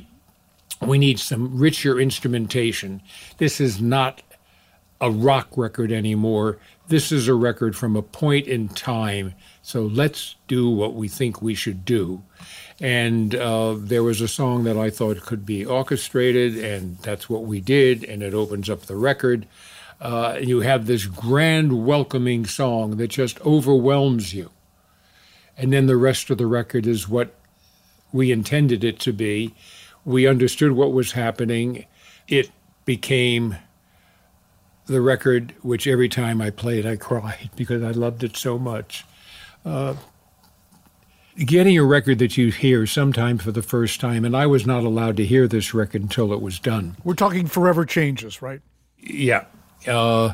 some richer instrumentation. This is not a rock record anymore. This is a record from a point in time, so let's do what we think we should do. And there was a song that I thought could be orchestrated, and that's what we did, and it opens up the record. You have this grand welcoming song that just overwhelms you. And then the rest of the record is what we intended it to be. We understood what was happening. It became the record which every time I played, I cried because I loved it so much. Getting a record that you hear sometime for the first time, and I was not allowed to hear this record until it was done. We're talking Forever Changes, right? Yeah. But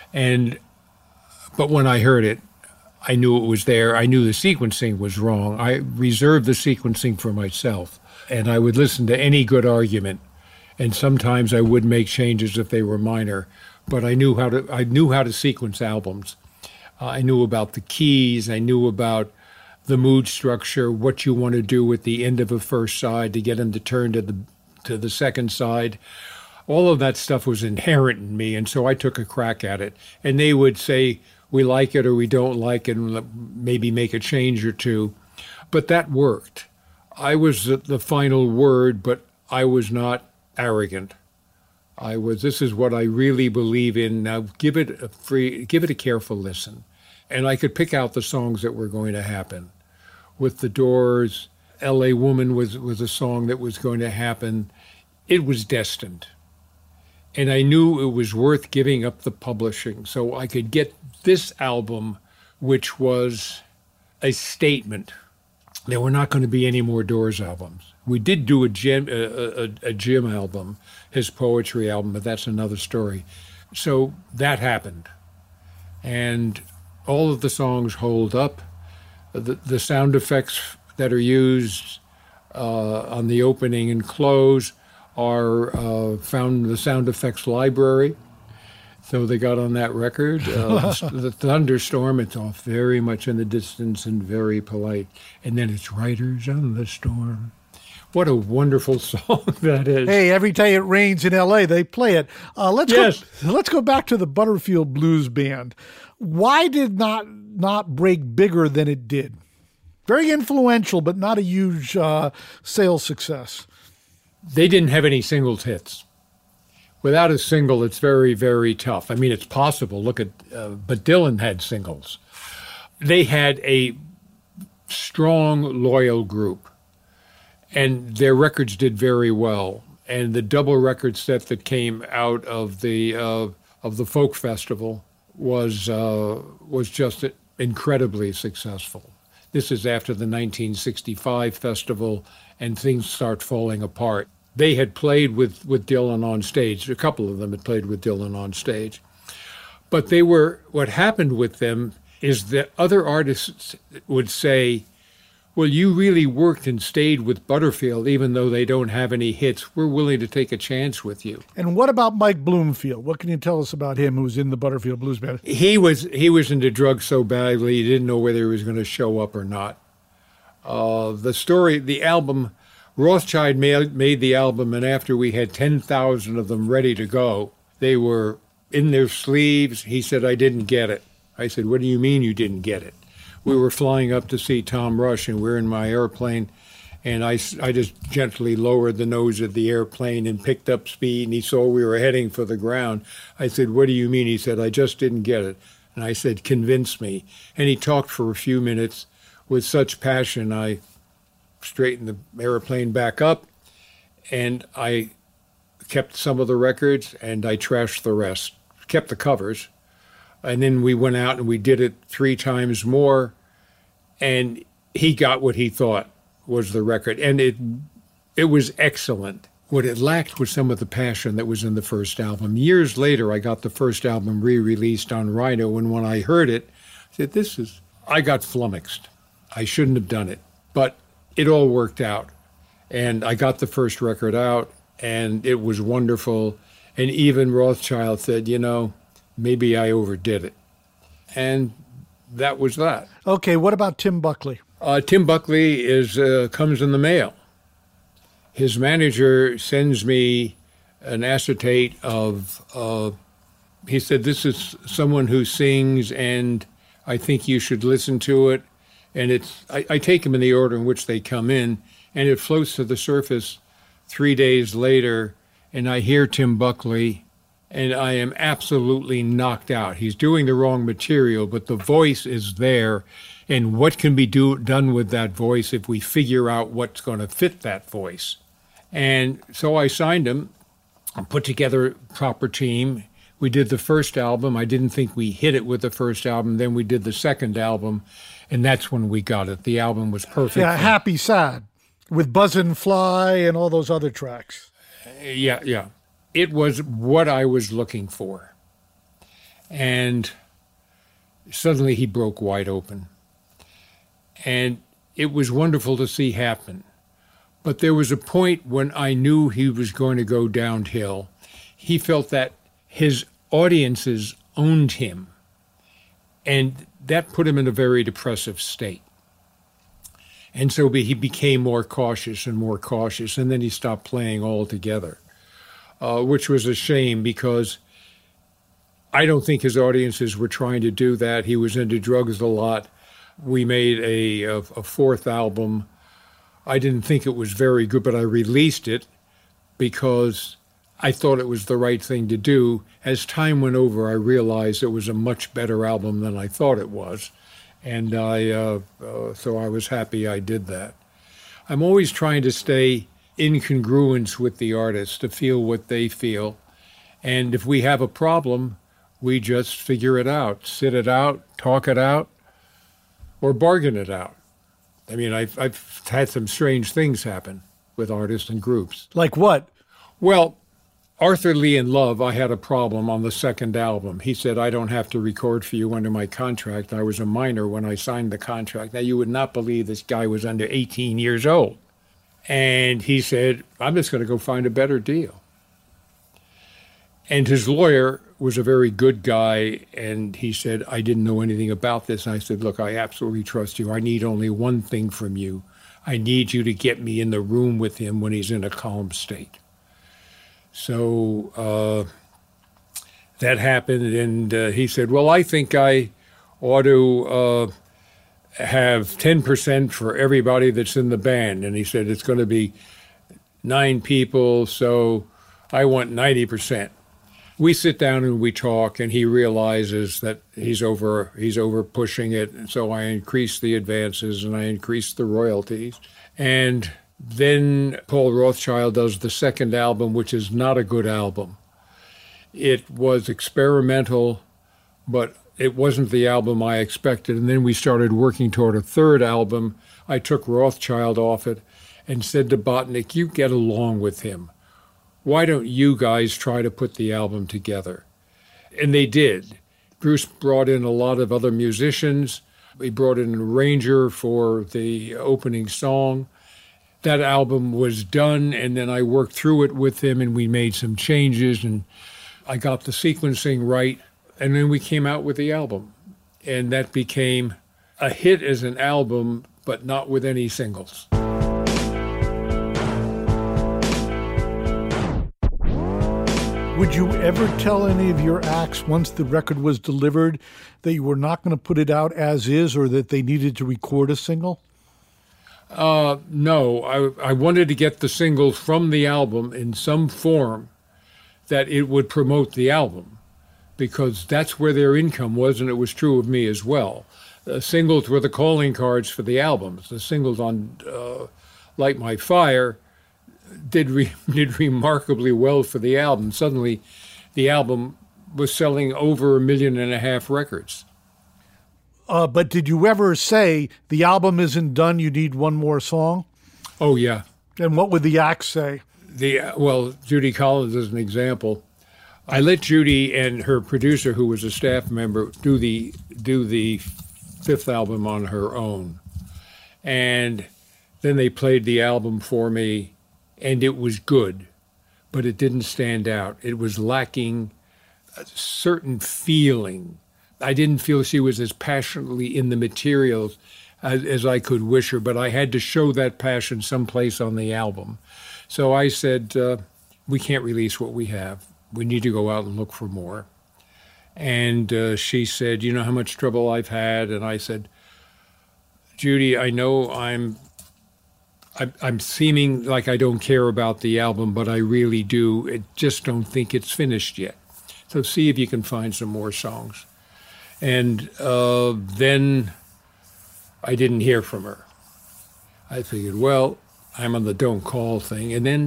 when I heard it, I knew it was there. I knew the sequencing was wrong. I reserved the sequencing for myself, and I would listen to any good argument, and sometimes I would make changes if they were minor, but I knew how to sequence albums. I knew about the keys. I knew about the mood structure, what you want to do at the end of a first side to get them to turn to the second side. All of that stuff was inherent in me, and so I took a crack at it. And they would say, we like it or we don't like it, and maybe make a change or two. But that worked. I was the final word, but I was not arrogant. This is what I really believe in. Now give it a careful listen. And I could pick out the songs that were going to happen. With the Doors, L.A. Woman was a song that was going to happen. It was destined. And I knew it was worth giving up the publishing so I could get this album, which was a statement. There were not going to be any more Doors albums. We did do a Jim album, his poetry album, but that's another story. So that happened. And all of the songs hold up. The sound effects that are used on the opening and close are found in the sound effects library. So they got on that record. The thunderstorm, it's off very much in the distance and very polite. And then it's Riders on the Storm. What a wonderful song that is. Hey, every time it rains in L.A., they play it. Let's go back to the Butterfield Blues Band. Why did not break bigger than it did? Very influential, but not a huge sales success. They didn't have any singles hits. Without a single, it's very, very tough. I mean, it's possible. Look at, but Dylan had singles. They had a strong, loyal group, and their records did very well. And the double record set that came out of the folk festival was just incredibly successful. This is after the 1965 festival, and things start falling apart. They had played with Dylan on stage. A couple of them had played with Dylan on stage. But what happened with them is that other artists would say, well, you really worked and stayed with Butterfield, even though they don't have any hits. We're willing to take a chance with you. And what about Mike Bloomfield? What can you tell us about him, who's in the Butterfield Blues Band? He was into drugs so badly, he didn't know whether he was going to show up or not. The album, Rothschild made the album, and after we had 10,000 of them ready to go, they were in their sleeves. He said, I didn't get it. I said, what do you mean you didn't get it? We were flying up to see Tom Rush, and we're in my airplane, and I just gently lowered the nose of the airplane and picked up speed, and he saw we were heading for the ground. I said, what do you mean? He said, I just didn't get it. And I said, convince me. And he talked for a few minutes with such passion. I straightened the airplane back up, and I kept some of the records, and I trashed the rest, kept the covers. And then we went out and we did it 3 times more, and he got what he thought was the record. And it was excellent. What it lacked was some of the passion that was in the first album. Years later, I got the first album re-released on Rhino, and when I heard it, I said, I got flummoxed. I shouldn't have done it. But it all worked out. And I got the first record out, and it was wonderful. And even Rothschild said, maybe I overdid it. And that was that. Okay, what about Tim Buckley? Tim Buckley comes in the mail. His manager sends me an acetate of, he said, this is someone who sings, and I think you should listen to it. And I take them in the order in which they come in, and it floats to the surface 3 days later, and I hear Tim Buckley, and I am absolutely knocked out. He's doing the wrong material, but the voice is there, and what can be done with that voice if we figure out what's going to fit that voice? And so I signed him, put together a proper team. We did the first album. I didn't think we hit it with the first album. Then we did the second album, and that's when we got it. The album was perfect. Yeah, Happy Sad, with Buzz and Fly and all those other tracks. Yeah. It was what I was looking for. And suddenly he broke wide open. And it was wonderful to see happen. But there was a point when I knew he was going to go downhill. He felt that his audiences owned him. And that put him in a very depressive state. And so he became more cautious, and then he stopped playing altogether, which was a shame because I don't think his audiences were trying to do that. He was into drugs a lot. We made a fourth album. I didn't think it was very good, but I released it because I thought it was the right thing to do. As time went over, I realized it was a much better album than I thought it was. And so I was happy I did that. I'm always trying to stay in congruence with the artist, to feel what they feel. And if we have a problem, we just figure it out, sit it out, talk it out, or bargain it out. I mean, I've had some strange things happen with artists and groups. Like what? Well, Arthur Lee in Love, I had a problem on the second album. He said, I don't have to record for you under my contract. I was a minor when I signed the contract. Now, you would not believe this guy was under 18 years old. And he said, I'm just going to go find a better deal. And his lawyer was a very good guy, and he said, I didn't know anything about this. And I said, look, I absolutely trust you. I need only one thing from you. I need you to get me in the room with him when he's in a calm state. So that happened, and he said, well, I think I ought to have 10% for everybody that's in the band. And he said, it's going to be 9 people, so I want 90%. We sit down and we talk, and he realizes that he's over pushing it. And so I increase the advances and I increase the royalties. And then Paul Rothchild does the second album, which is not a good album. It was experimental, but it wasn't the album I expected. And then we started working toward a third album. I took Rothchild off it and said to Botnick, you get along with him. Why don't you guys try to put the album together? And they did. Bruce brought in a lot of other musicians. He brought in an arranger for the opening song. That album was done, and then I worked through it with him, and we made some changes, and I got the sequencing right, and then we came out with the album. And that became a hit as an album, but not with any singles. Would you ever tell any of your acts once the record was delivered that you were not going to put it out as is, or that they needed to record a single? No, I wanted to get the singles from the album in some form that it would promote the album, because that's where their income was, and it was true of me as well. The singles were the calling cards for the albums. The singles on Light My Fire did remarkably well for the album. Suddenly, the album was selling over 1.5 million records. But did you ever say, the album isn't done, you need one more song? Oh, yeah. And what would the act say? Well, Judy Collins is an example. I let Judy and her producer, who was a staff member, do the fifth album on her own. And then they played the album for me, and it was good, but it didn't stand out. It was lacking a certain feeling. I didn't feel she was as passionately in the materials as I could wish her, but I had to show that passion someplace on the album. So I said, we can't release what we have. We need to go out and look for more. And she said, you know how much trouble I've had? And I said, Judy, I know I'm seeming like I don't care about the album, but I really do. I just don't think it's finished yet. So see if you can find some more songs. And then I didn't hear from her. I figured, well, I'm on the don't call thing. And then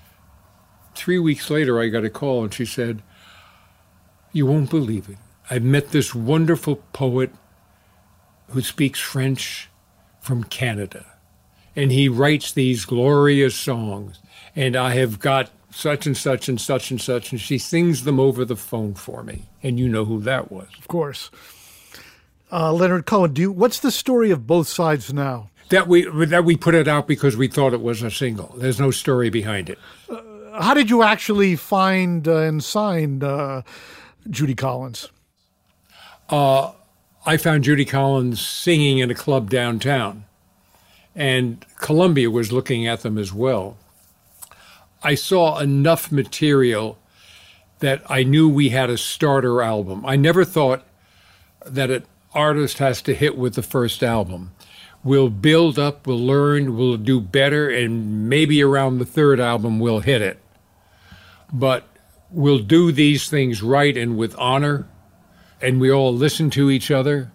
3 weeks later, I got a call, and she said, you won't believe it. I met this wonderful poet who speaks French from Canada. And he writes these glorious songs. And I have got such and such and such and such. And she sings them over the phone for me. And you know who that was. Of course. Leonard Cohen, what's the story of Both Sides Now? That we put it out because we thought it was a single. There's no story behind it. How did you actually find and sign Judy Collins? I found Judy Collins singing in a club downtown, and Columbia was looking at them as well. I saw enough material that I knew we had a starter album. I never thought that an artist has to hit with the first album. We'll build up, we'll learn, we'll do better, and maybe around the third album we'll hit it. But we'll do these things right and with honor, and we all listen to each other,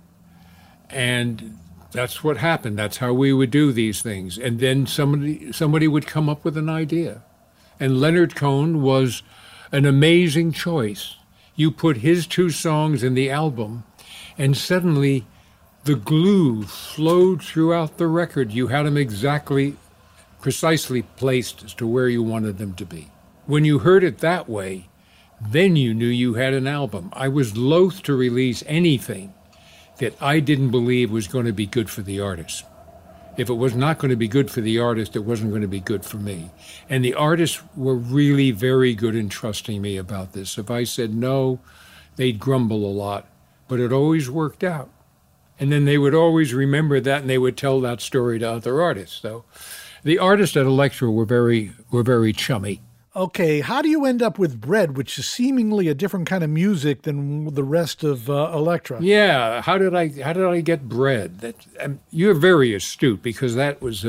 and that's what happened. That's how we would do these things. And then somebody would come up with an idea. And Leonard Cohen was an amazing choice. You put his 2 songs in the album, and suddenly the glue flowed throughout the record. You had them precisely placed as to where you wanted them to be. When you heard it that way, then you knew you had an album. I was loath to release anything that I didn't believe was going to be good for the artist. If it was not going to be good for the artist, it wasn't going to be good for me. And the artists were really very good in trusting me about this. If I said no, they'd grumble a lot, but it always worked out. And then they would always remember that, and they would tell that story to other artists. So the artists at Elektra were very chummy. Okay, how do you end up with Bread, which is seemingly a different kind of music than the rest of Elektra? Yeah, how did I get Bread? You're very astute, because that was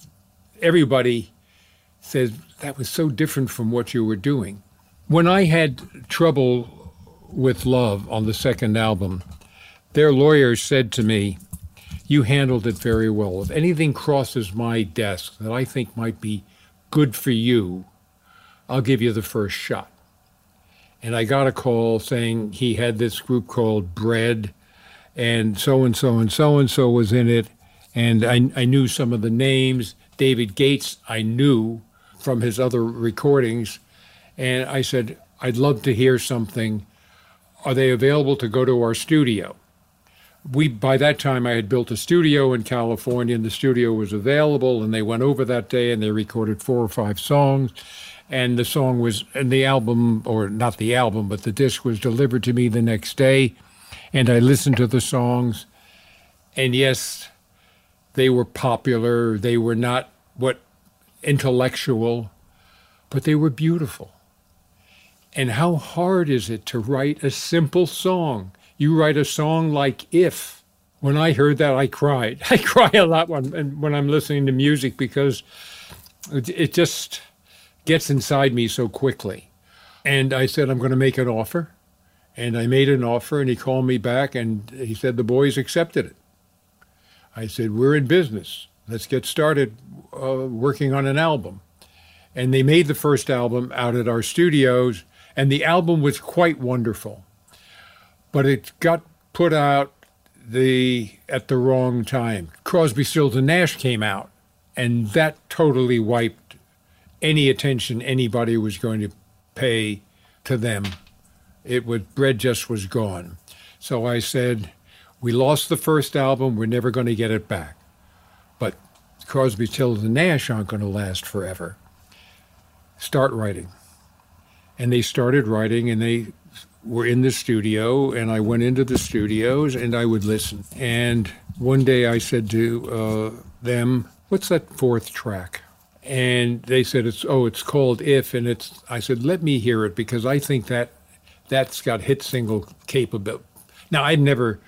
everybody says that was so different from what you were doing. When I had trouble with Love on the second album, their lawyers said to me, "You handled it very well. If anything crosses my desk that I think might be good for you, I'll give you the first shot." And I got a call saying he had this group called Bread, and so-and-so and so-and-so was in it. And I knew some of the names. David Gates I knew from his other recordings. And I said, "I'd love to hear something. Are they available to go to our studio?" By that time, I had built a studio in California, and the studio was available, and they went over that day, and they recorded 4 or 5 songs. And the album, or not the album, but the disc was delivered to me the next day. And I listened to the songs. And yes, they were popular. They were not intellectual, but they were beautiful. And how hard is it to write a simple song? You write a song like If. When I heard that, I cried. I cry a lot when I'm listening to music, because it just gets inside me so quickly. And I said, I'm going to make an offer. And I made an offer, and he called me back, and he said, the boys accepted it. I said, we're in business. Let's get started working on an album. And they made the first album out at our studios, and the album was quite wonderful. But it got put out at the wrong time. Crosby, Stills and Nash came out, and that totally wiped any attention anybody was going to pay to them. Bread just was gone. So I said, we lost the first album, we're never going to get it back. But Crosby, Stills and Nash aren't going to last forever. Start writing. And they started writing, and they were in the studio, and I went into the studios, and I would listen. And one day I said to them, what's that 4th track? And they said, it's called If, and I said, let me hear it, because I think that's got hit single capability. Now, I'd never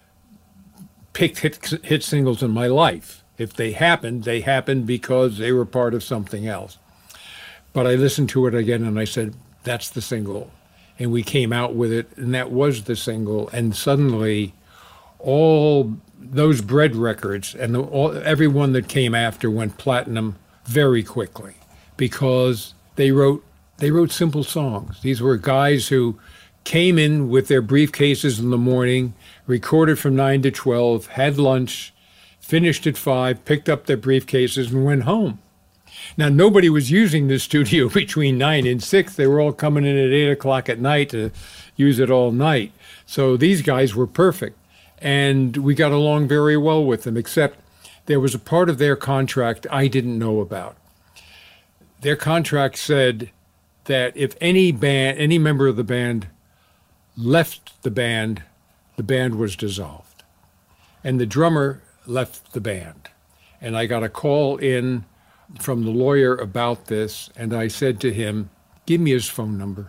picked hit singles in my life. If they happened because they were part of something else. But I listened to it again, and I said, that's the single. And we came out with it, and that was the single. And suddenly, all those Bread records and everyone that came after went platinum very quickly, because they wrote simple songs. These were guys who came in with their briefcases in the morning, recorded from 9 to 12, had lunch, finished at 5, picked up their briefcases, and went home. Now, nobody was using the studio between 9 and 6. They were all coming in at 8 o'clock at night to use it all night. So these guys were perfect. And we got along very well with them, except there was a part of their contract I didn't know about. Their contract said that if any member of the band left the band was dissolved. And the drummer left the band. And I got a call in from the lawyer about this, and I said to him, give me his phone number.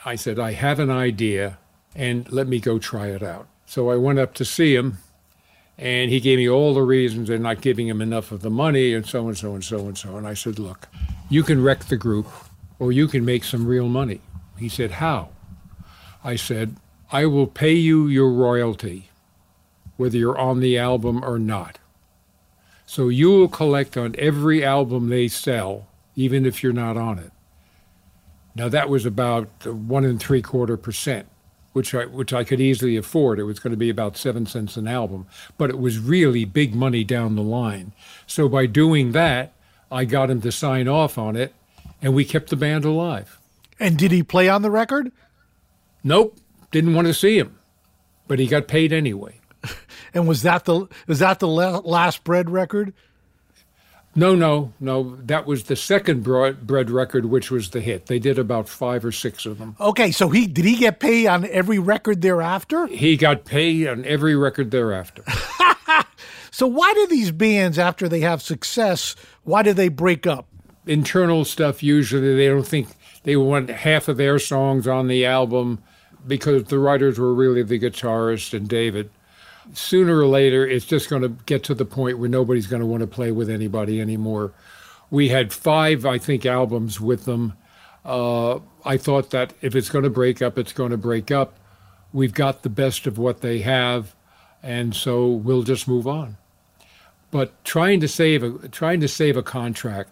I said, I have an idea, and let me go try it out. So I went up to see him, and he gave me all the reasons they're not giving him enough of the money, and so and so and so and so. And I said, look, you can wreck the group, or you can make some real money. He said, how? I said, I will pay you your royalty, whether you're on the album or not. So you will collect on every album they sell, even if you're not on it. Now that was about 1.75%, which I could easily afford. It was going to be about 7 cents an album, but it was really big money down the line. So by doing that, I got him to sign off on it, and we kept the band alive. And did he play on the record? Nope, didn't want to see him, but he got paid anyway. And was that the Last Bread record? No. That was the second Bread record, which was the hit. They did about 5 or 6 of them. Okay, so did he get paid on every record thereafter? He got paid on every record thereafter. So why do these bands, after they have success, why do they break up? Internal stuff, usually. They don't think they want half of their songs on the album because the writers were really the guitarist and David. Sooner or later, it's just going to get to the point where nobody's going to want to play with anybody anymore. We had 5, I think, albums with them. I thought that if it's going to break up, it's going to break up. We've got the best of what they have, and so we'll just move on. But trying to save a contract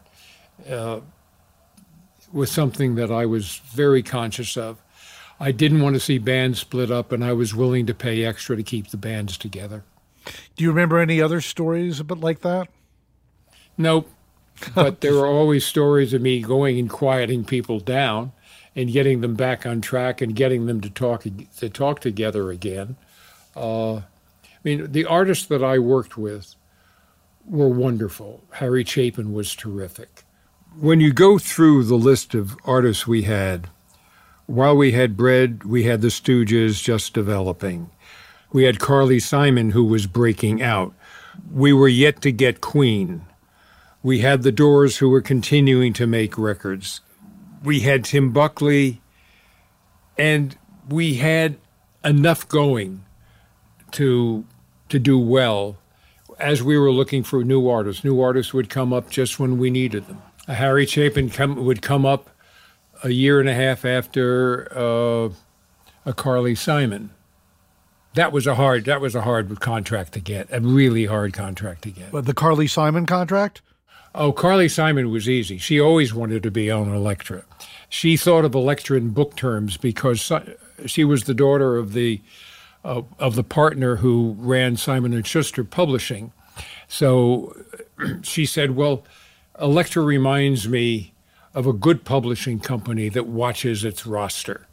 was something that I was very conscious of. I didn't want to see bands split up, and I was willing to pay extra to keep the bands together. Do you remember any other stories like that? Nope. But there are always stories of me going and quieting people down and getting them back on track and getting them to talk together again. I mean, the artists that I worked with were wonderful. Harry Chapin was terrific. When you go through the list of artists we had, while we had Bread, we had the Stooges just developing. We had Carly Simon, who was breaking out. We were yet to get Queen. We had the Doors, who were continuing to make records. We had Tim Buckley, and we had enough going to do well as we were looking for new artists. New artists would come up just when we needed them. Harry Chapin would come up a year and a half after a Carly Simon. That was a hard contract to get, a really hard contract to get. What, the Carly Simon contract? Oh, Carly Simon was easy. She always wanted to be on Elektra. She thought of Elektra in book terms because she was the daughter of the partner who ran Simon & Schuster Publishing. So she said, well, Elektra reminds me of a good publishing company that watches its roster.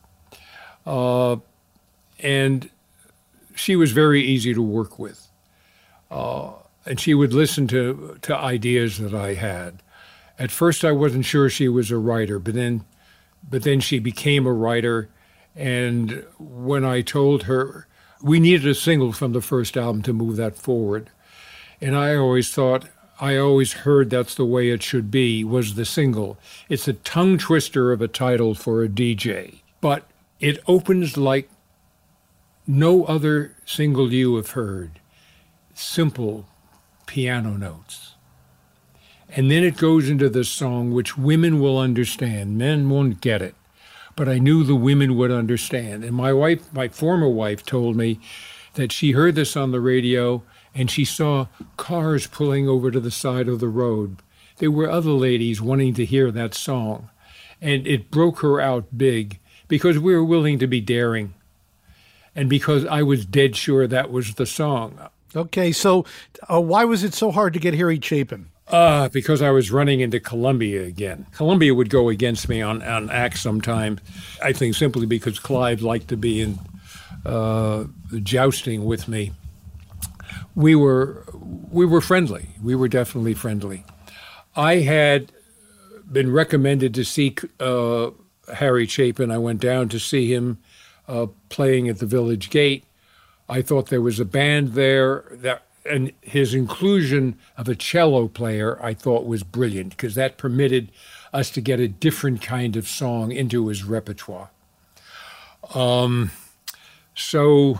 And she was very easy to work with. And she would listen to ideas that I had. At first, I wasn't sure she was a writer, but then she became a writer. And when I told her we needed a single from the first album to move that forward, and I always heard that's the way it should be, was the single. It's a tongue twister of a title for a DJ, but it opens like no other single you have heard. Simple piano notes. And then it goes into this song which women will understand. Men won't get it. But I knew the women would understand. And my former wife told me that she heard this on the radio and she saw cars pulling over to the side of the road. There were other ladies wanting to hear that song. And it broke her out big because we were willing to be daring. And because I was dead sure that was the song. Okay, so why was it so hard to get Harry Chapin? Because I was running into Columbia again. Columbia would go against me on acts sometimes, I think simply because Clive liked to be in jousting with me. We were friendly. We were definitely friendly. I had been recommended to see Harry Chapin. I went down to see him playing at the Village Gate. I thought there was a band there, and his inclusion of a cello player I thought was brilliant because that permitted us to get a different kind of song into his repertoire. So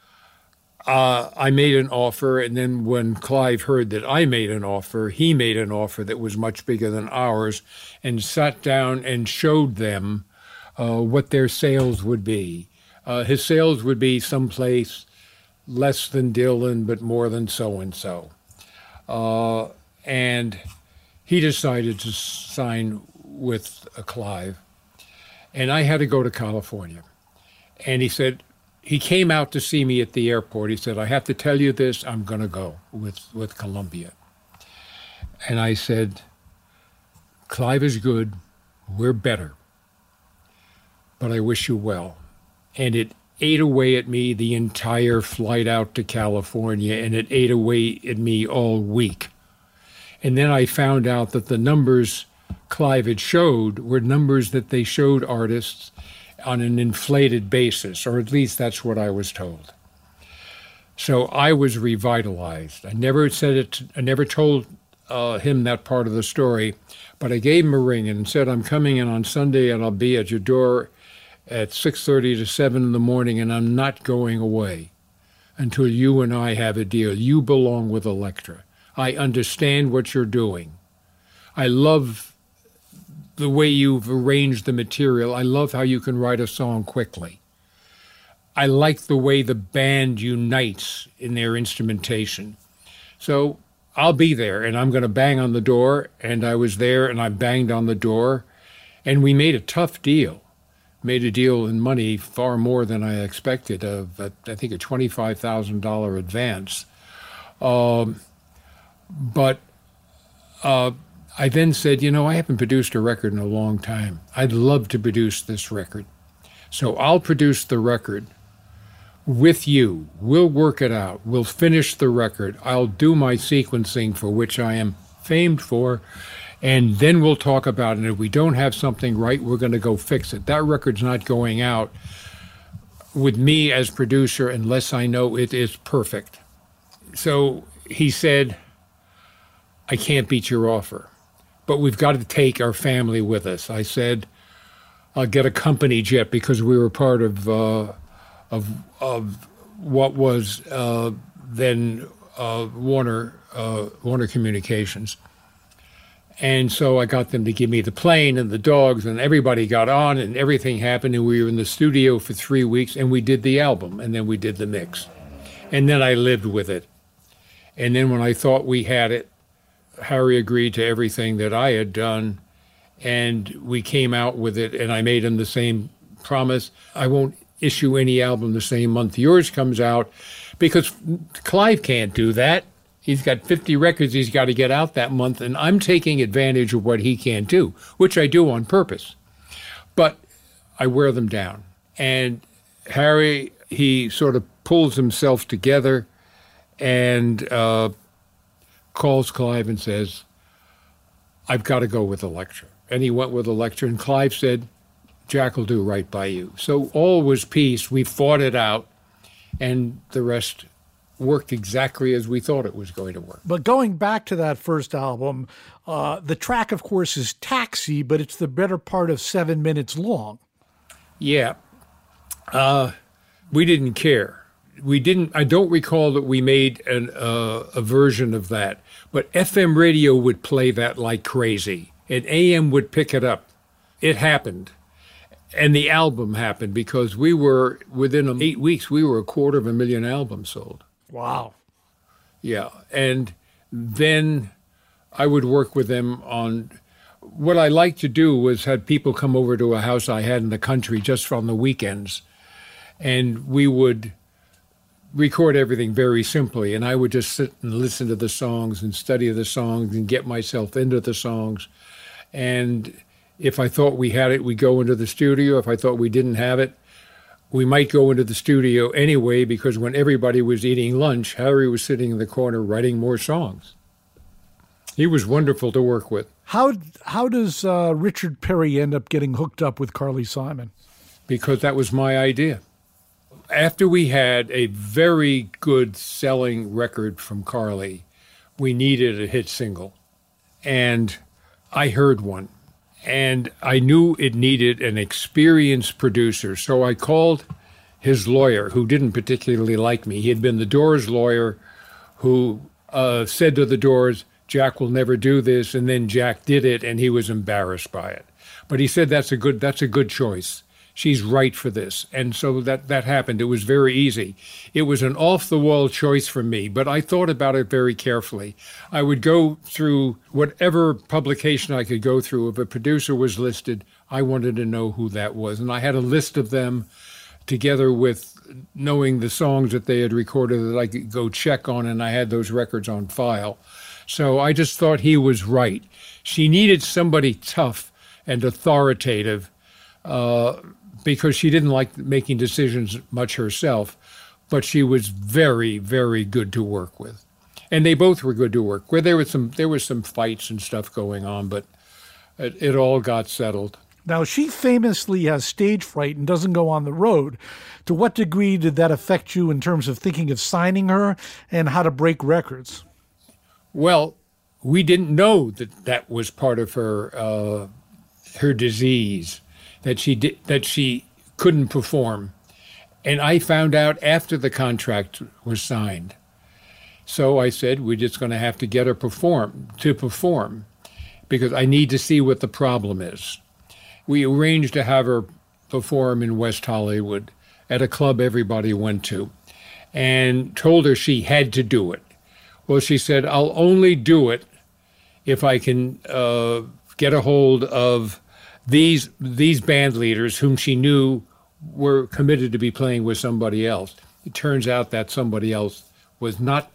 I made an offer, and then when Clive heard that I made an offer, he made an offer that was much bigger than ours, and sat down and showed them what their sales would be. His sales would be someplace less than Dylan, but more than so-and-so. And he decided to sign with Clive. And I had to go to California. And he came out to see me at the airport. He said, I have to tell you this, I'm going to go with Columbia. And I said, Clive is good, we're better, but I wish you well. And it ate away at me the entire flight out to California, and it ate away at me all week. And then I found out that the numbers Clive had showed were numbers that they showed artists on an inflated basis, or at least that's what I was told. So I was revitalized. I never told him that part of the story, but I gave him a ring and said, I'm coming in on Sunday and I'll be at your door at 6:30 to 7 in the morning, and I'm not going away until you and I have a deal. You belong with Elektra. I understand what you're doing. I love the way you've arranged the material. I love how you can write a song quickly. I like the way the band unites in their instrumentation. So I'll be there, and I'm going to bang on the door. And I was there, and I banged on the door, and we made a tough deal. Made a deal in money far more than I expected, of I think a $25,000 advance. But I then said, I haven't produced a record in a long time. I'd love to produce this record. So I'll produce the record with you. We'll work it out. We'll finish the record. I'll do my sequencing, for which I am famed for, and then we'll talk about it. And if we don't have something right, we're going to go fix it. That record's not going out with me as producer unless I know it is perfect. So he said, I can't beat your offer, but we've got to take our family with us. I said, I'll get a company jet, because we were part of what was then Warner Communications. And so I got them to give me the plane and the dogs, and everybody got on, and everything happened, and we were in the studio for 3 weeks, and we did the album, and then we did the mix. And then I lived with it. And then when I thought we had it, Harry agreed to everything that I had done, and we came out with it, and I made him the same promise. I won't issue any album the same month yours comes out, because Clive can't do that. He's got 50 records he's got to get out that month, and I'm taking advantage of what he can't do, which I do on purpose. But I wear them down. And Harry, he sort of pulls himself together and calls Clive and says, I've got to go with Elektra. And he went with Elektra, and Clive said, Jack will do right by you. So all was peace. We fought it out, and the rest worked exactly as we thought it was going to work. But going back to that first album, the track, of course, is Taxi, but it's the better part of 7 minutes long. Yeah. We didn't care. I don't recall that we made a version of that, but FM radio would play that like crazy, and AM would pick it up. It happened. And the album happened, because we were, within 8 weeks, we were 250,000 albums sold. Wow. Yeah. And then I would work with them on, what I liked to do was had people come over to a house I had in the country just on the weekends, and we would record everything very simply, and I would just sit and listen to the songs and study the songs and get myself into the songs. And if I thought we had it, we'd go into the studio. If I thought we didn't have it, we might go into the studio anyway, because when everybody was eating lunch, Harry was sitting in the corner writing more songs. He was wonderful to work with. How does Richard Perry end up getting hooked up with Carly Simon? Because that was my idea. After we had a very good selling record from Carly, we needed a hit single. And I heard one. And I knew it needed an experienced producer. So I called his lawyer, who didn't particularly like me. He had been the Doors lawyer who said to the Doors, Jack will never do this. And then Jack did it, and he was embarrassed by it. But he said, that's a good choice. She's right for this. And so that happened. It was very easy. It was an off-the-wall choice for me, but I thought about it very carefully. I would go through whatever publication I could go through. If a producer was listed, I wanted to know who that was. And I had a list of them together with knowing the songs that they had recorded that I could go check on, and I had those records on file. So I just thought he was right. She needed somebody tough and authoritative, because she didn't like making decisions much herself, but she was very, very good to work with. And they both were good to work with. There was some fights and stuff going on, but it all got settled. Now, she famously has stage fright and doesn't go on the road. To what degree did that affect you in terms of thinking of signing her and how to break records? Well, we didn't know that was part of her disease, that she couldn't perform. And I found out after the contract was signed. So I said, we're just going to have to get her to perform because I need to see what the problem is. We arranged to have her perform in West Hollywood at a club everybody went to, and told her she had to do it. Well, she said, I'll only do it if I can get a hold of these band leaders whom she knew were committed to be playing with somebody else. It turns out that somebody else was not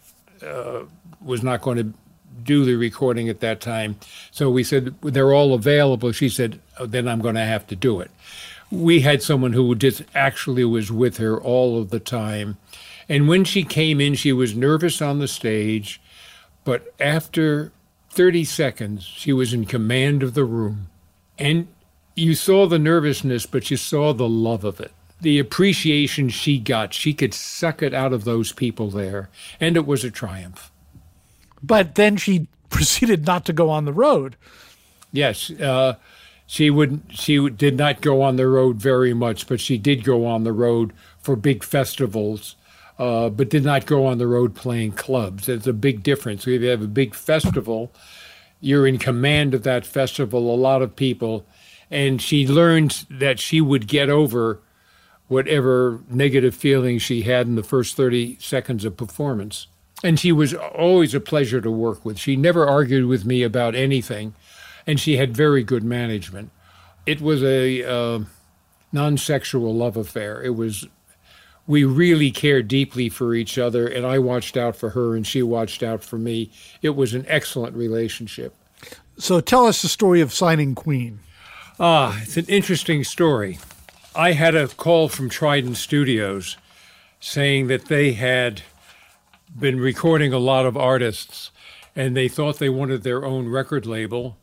going to do the recording at that time. So we said, they're all available. She said, oh, then I'm going to have to do it. We had someone who just actually was with her all of the time. And when she came in, she was nervous on the stage, but after 30 seconds, she was in command of the room. And you saw the nervousness, but you saw the love of it. The appreciation she got, she could suck it out of those people there, and it was a triumph. But then she proceeded not to go on the road. Yes, she did not go on the road very much, but she did go on the road for big festivals, but did not go on the road playing clubs. There's a big difference. If you have a big festival, you're in command of that festival, a lot of people, and she learned that she would get over whatever negative feelings she had in the first 30 seconds of performance. And she was always a pleasure to work with. She never argued with me about anything, and she had very good management. It was a non-sexual love affair. We really cared deeply for each other, and I watched out for her, and she watched out for me. It was an excellent relationship. So tell us the story of signing Queen. It's an interesting story. I had a call from Trident Studios saying that they had been recording a lot of artists, and they thought they wanted their own record label,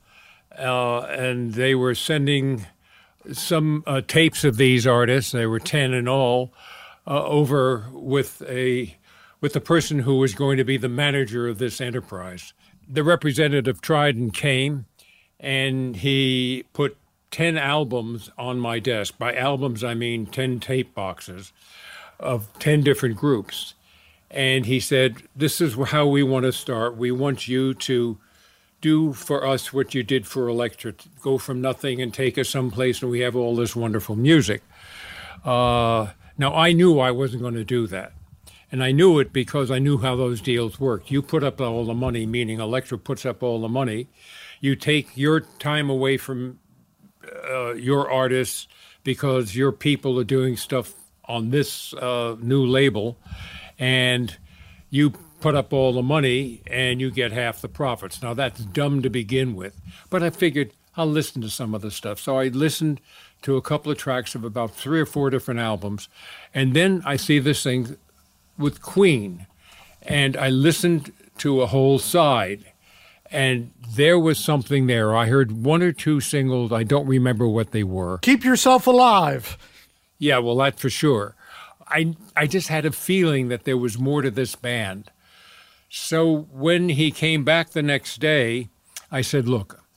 and they were sending some tapes of these artists, they were 10 in all, over with the person who was going to be the manager of this enterprise. The representative Trident came, and he put 10 albums on my desk. By albums, I mean 10 tape boxes of 10 different groups. And he said, this is how we want to start. We want you to do for us what you did for Elektra. Go from nothing and take us someplace, and we have all this wonderful music. Now, I knew I wasn't going to do that. And I knew it because I knew how those deals worked. You put up all the money, meaning Elektra puts up all the money. You take your time away from your artists because your people are doing stuff on this new label, and you put up all the money and you get half the profits. Now, that's dumb to begin with, but I figured I'll listen to some of the stuff. So I listened to a couple of tracks of about 3 or 4 different albums, and then I see this thing with Queen, and I listened to a whole side, and there was something there. I heard 1 or 2 singles. I don't remember what they were. Keep Yourself Alive. Yeah, well, that for sure. I just had a feeling that there was more to this band. So when he came back the next day, I said, look,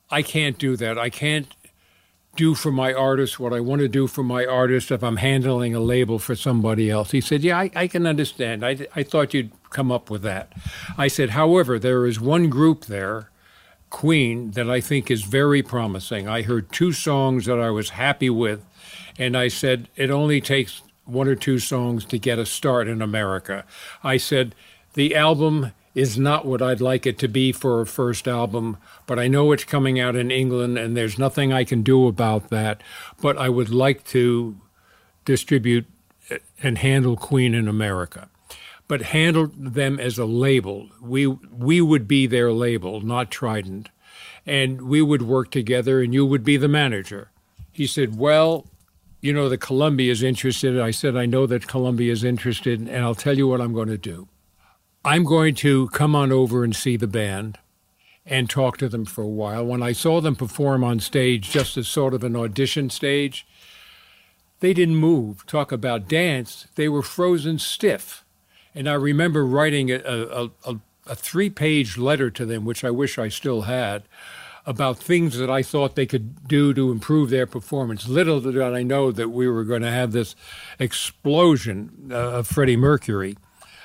I can't do that. I can't do for my artist what I want to do for my artist if I'm handling a label for somebody else. He said, yeah, I can understand. I thought you'd come up with that. I said, however, there is one group there, Queen, that I think is very promising. I heard 2 songs that I was happy with, and I said, it only takes 1 or 2 songs to get a start in America. I said, the album is not what I'd like it to be for a first album, but I know it's coming out in England and there's nothing I can do about that. But I would like to distribute and handle Queen in America, but handle them as a label. We would be their label, not Trident, and we would work together and you would be the manager. He said, well, you know, the Columbia is interested. I said, I know that Columbia is interested, and I'll tell you what I'm going to do. I'm going to come on over and see the band and talk to them for a while. When I saw them perform on stage, just as sort of an audition stage, they didn't move. Talk about dance. They were frozen stiff. And I remember writing a 3-page letter to them, which I wish I still had, about things that I thought they could do to improve their performance. Little did I know that we were going to have this explosion of Freddie Mercury.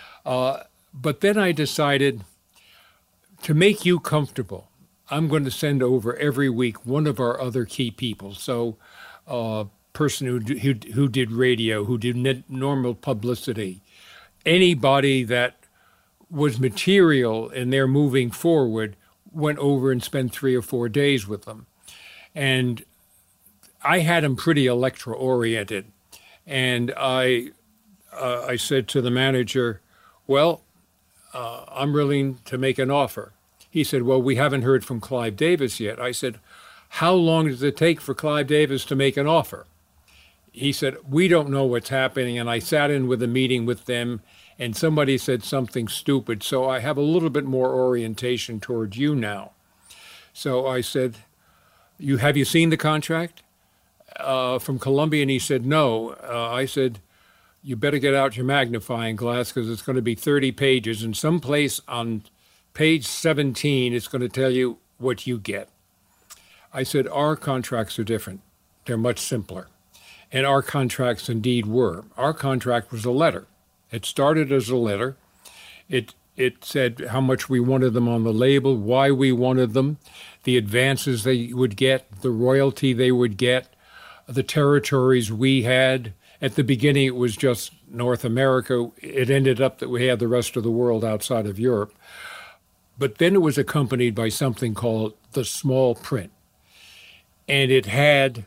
But then I decided, to make you comfortable, I'm going to send over every week one of our other key people. So a person who did radio, who did normal publicity, anybody that was material and they're moving forward, went over and spent 3 or 4 days with them. And I had them pretty electro-oriented. And I said to the manager, well, I'm willing to make an offer. He said, well, we haven't heard from Clive Davis yet. I said, how long does it take for Clive Davis to make an offer? He said, we don't know what's happening. And I sat in with a meeting with them, and somebody said something stupid. So I have a little bit more orientation towards you now. So I said, have you seen the contract from Columbia? And he said, no. I said, you better get out your magnifying glass because it's going to be 30 pages. And someplace on page 17, it's going to tell you what you get. I said, our contracts are different. They're much simpler. And our contracts indeed were. Our contract was a letter. It started as a letter. It said how much we wanted them on the label, why we wanted them, the advances they would get, the royalty they would get, the territories we had. At the beginning, it was just North America. It ended up that we had the rest of the world outside of Europe. But then it was accompanied by something called the small print. And it had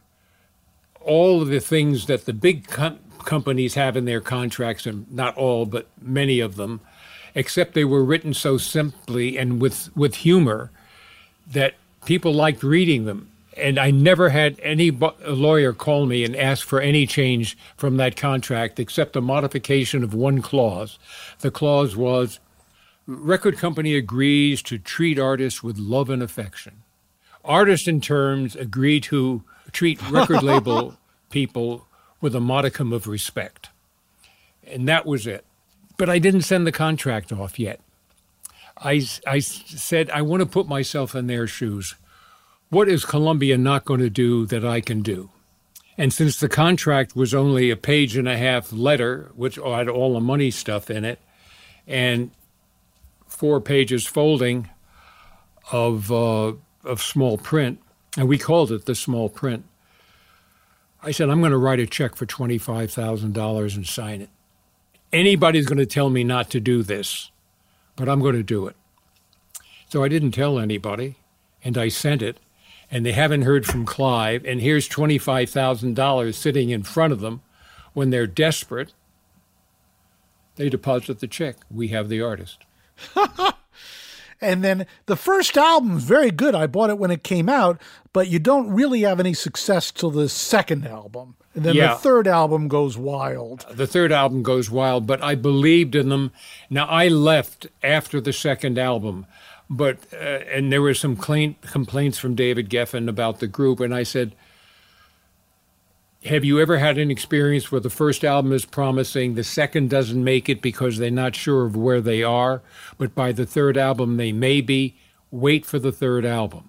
all of the things that the big companies have in their contracts, and not all, but many of them, except they were written so simply and with humor that people liked reading them. And I never had any lawyer call me and ask for any change from that contract except a modification of one clause. The clause was, record company agrees to treat artists with love and affection. Artists in terms agree to treat record label people with a modicum of respect. And that was it. But I didn't send the contract off yet. I said, I want to put myself in their shoes. What is Columbia not going to do that I can do? And since the contract was only a 1.5-page letter, which had all the money stuff in it, and 4 pages folding of small print, and we called it the small print, I said, I'm going to write a check for $25,000 and sign it. Anybody's going to tell me not to do this, but I'm going to do it. So I didn't tell anybody, and I sent it. And they haven't heard from Clive, and here's $25,000 sitting in front of them. When they're desperate, they deposit the check. We have the artist. And then the first album is very good. I bought it when it came out, but you don't really have any success till the second album. And then the third album goes wild. The third album goes wild, but I believed in them. Now, I left after the second album. But and there were some complaints from David Geffen about the group, and I said, have you ever had an experience where the first album is promising, the second doesn't make it because they're not sure of where they are, but by the third album they may be? Wait for the third album.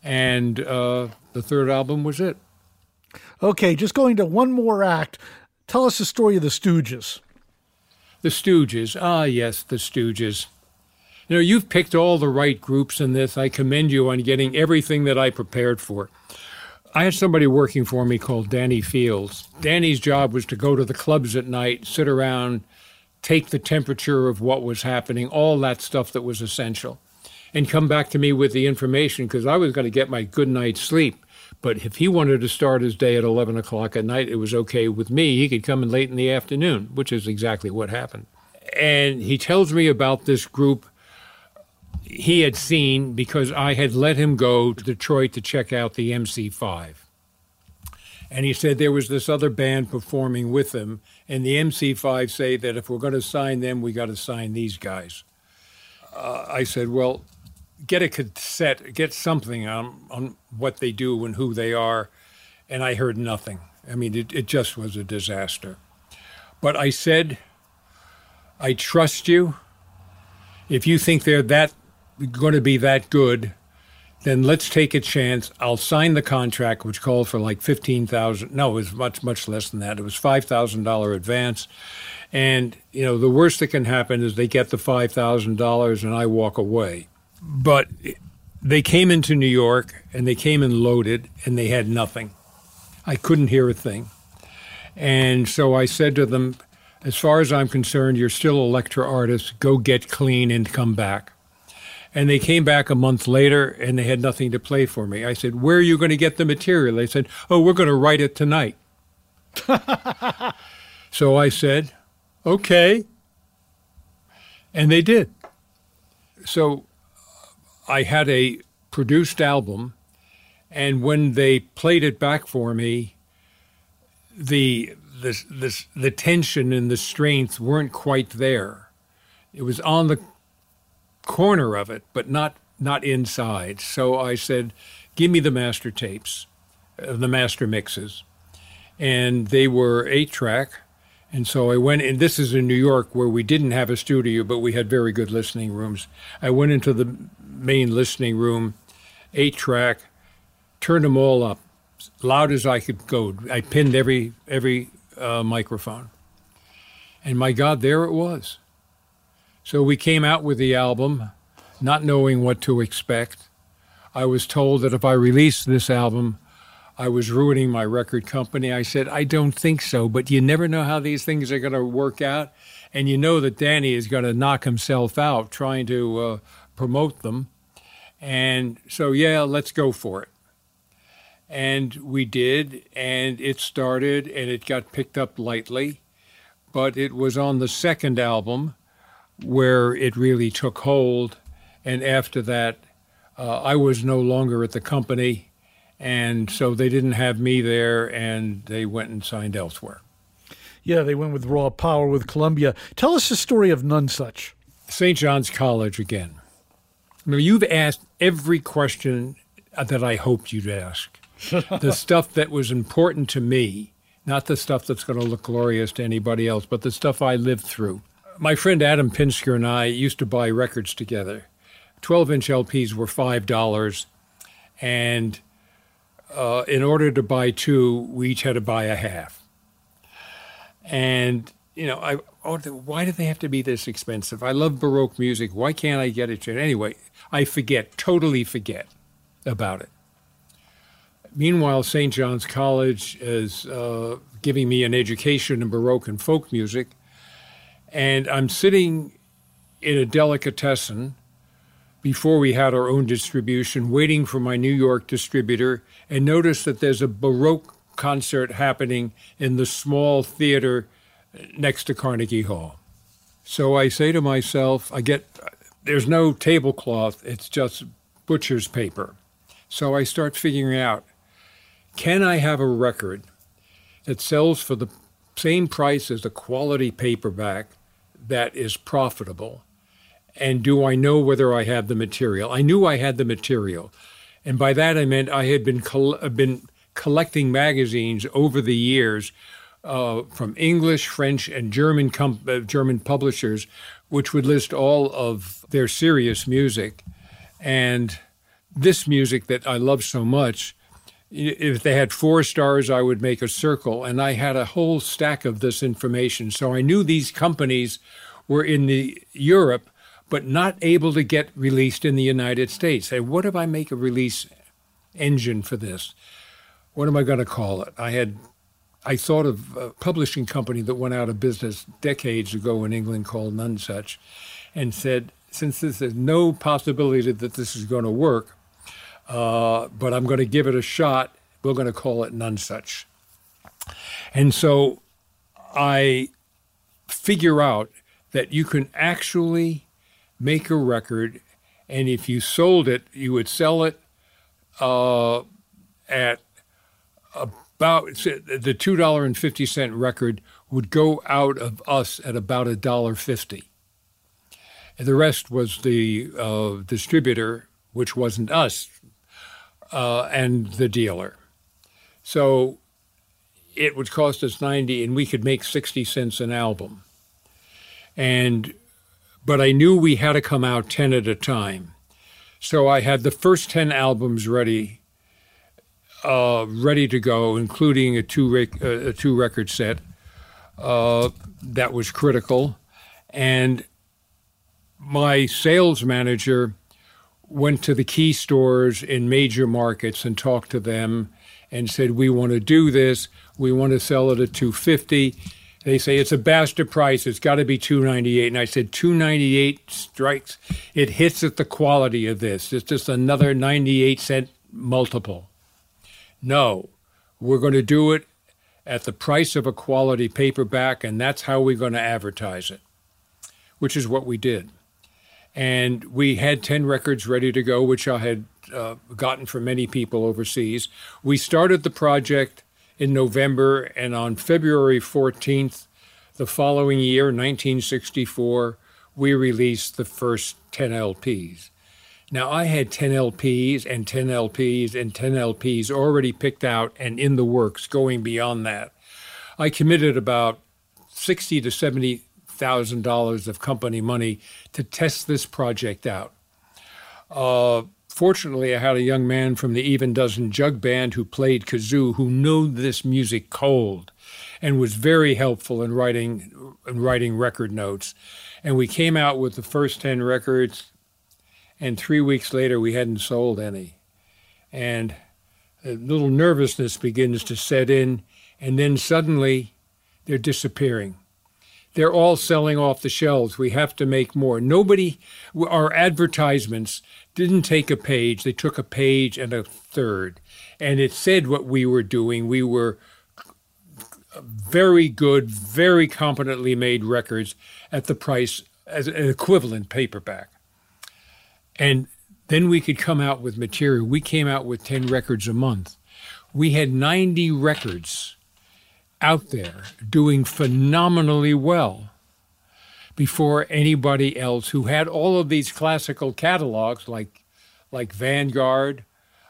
And the third album was it. Okay, just going to one more act. Tell us the story of the Stooges. The Stooges. Ah, yes, the Stooges. You know, you've picked all the right groups in this. I commend you on getting everything that I prepared for. I had somebody working for me called Danny Fields. Danny's job was to go to the clubs at night, sit around, take the temperature of what was happening, all that stuff that was essential, and come back to me with the information, because I was going to get my good night's sleep. But if he wanted to start his day at 11 o'clock at night, it was okay with me. He could come in late in the afternoon, which is exactly what happened. And he tells me about this group he had seen because I had let him go to Detroit to check out the MC5. And he said there was this other band performing with them, and the MC5 say that if we're going to sign them, we got to sign these guys. I said, well, get a cassette, get something on what they do and who they are. And I heard nothing. I mean, it just was a disaster. But I said, I trust you. If you think they're going to be that good, then let's take a chance. I'll sign the contract, which called for like $15,000. No, it was much, much less than that. It was $5,000 advance. And, you know, the worst that can happen is they get the $5,000 and I walk away. But they came into New York and they came in loaded and they had nothing. I couldn't hear a thing. And so I said to them, as far as I'm concerned, you're still Elektra artists. Go get clean and come back. And they came back a month later and they had nothing to play for me. I said, where are you going to get the material? They said, oh, we're going to write it tonight. So I said, okay. And they did. So I had a produced album, and when they played it back for me, the tension and the strength weren't quite there. It was on the corner of it, but not inside. So I said, give me the master tapes, the master mixes. And they were 8-track. And so I went, and this is in New York where we didn't have a studio, but we had very good listening rooms. I went into the main listening room, 8-track, turned them all up, loud as I could go. I pinned every microphone. And my God, there it was. So we came out with the album, not knowing what to expect. I was told that if I released this album, I was ruining my record company. I said, I don't think so, but you never know how these things are going to work out. And you know that Danny is going to knock himself out trying to promote them. And so, yeah, let's go for it. And we did, and it started, and it got picked up lightly. But it was on the second album where it really took hold. And after that, I was no longer at the company. And so they didn't have me there, and they went and signed elsewhere. Yeah, they went with Raw Power with Columbia. Tell us the story of Nonesuch. St. John's College again. Now, you've asked every question that I hoped you'd ask. The stuff that was important to me, not the stuff that's going to look glorious to anybody else, but the stuff I lived through. My friend Adam Pinsker and I used to buy records together. 12-inch LPs were $5, and in order to buy two, we each had to buy a half. And, you know, why do they have to be this expensive? I love Baroque music. Why can't I get it? Anyway, I totally forget about it. Meanwhile, St. John's College is giving me an education in Baroque and folk music. And I'm sitting in a delicatessen before we had our own distribution, waiting for my New York distributor, and notice that there's a Baroque concert happening in the small theater next to Carnegie Hall. So I say to myself, there's no tablecloth, it's just butcher's paper. So I start figuring out, can I have a record that sells for the same price as a quality paperback that is profitable? And do I know whether I have the material? I knew I had the material. And by that I meant I had been collecting magazines over the years from English, French, and German publishers, which would list all of their serious music. And this music that I love so much, if they had 4 stars, I would make a circle. And I had a whole stack of this information. So I knew these companies were in Europe, but not able to get released in the United States. And what if I make a release engine for this? What am I going to call it? I thought of a publishing company that went out of business decades ago in England called Nonesuch, and said, since there's no possibility that this is going to work, but I'm going to give it a shot, we're going to call it Nonesuch. And so I figure out that you can actually make a record, and if you sold it, you would sell it at about the $2.50 record would go out of us at about $1.50. And the rest was the distributor, which wasn't us, and the dealer. So it would cost us 90, and we could make 60 cents an album. But I knew we had to come out 10 at a time. So I had the first 10 albums ready to go, including a two record set. That was critical. And my sales manager went to the key stores in major markets and talked to them and said, we want to do this. We want to sell it at $2.50. They say, it's a bastard price. It's got to be $2.98. And I said, $2.98 strikes. It hits at the quality of this. It's just another 98-cent multiple. No, we're going to do it at the price of a quality paperback, and that's how we're going to advertise it, which is what we did. And we had 10 records ready to go, which I had gotten from many people overseas. We started the project in November, and on February 14th, the following year, 1964, we released the first 10 LPs. Now, I had 10 LPs and 10 LPs and 10 LPs already picked out and in the works going beyond that. I committed about $60,000 to $70,000 of company money to test this project out. Fortunately, I had a young man from the Even Dozen Jug Band who played kazoo, who knew this music cold and was very helpful in writing record notes. And we came out with the first 10 records, and 3 weeks later, we hadn't sold any. And a little nervousness begins to set in, and then suddenly they're disappearing. They're all selling off the shelves. We have to make more. Our advertisements didn't take a page. They took a page and a third. And it said what we were doing. We were very good, very competently made records at the price as an equivalent paperback. And then we could come out with material. We came out with 10 records a month. We had 90 records out there doing phenomenally well before anybody else who had all of these classical catalogs like Vanguard.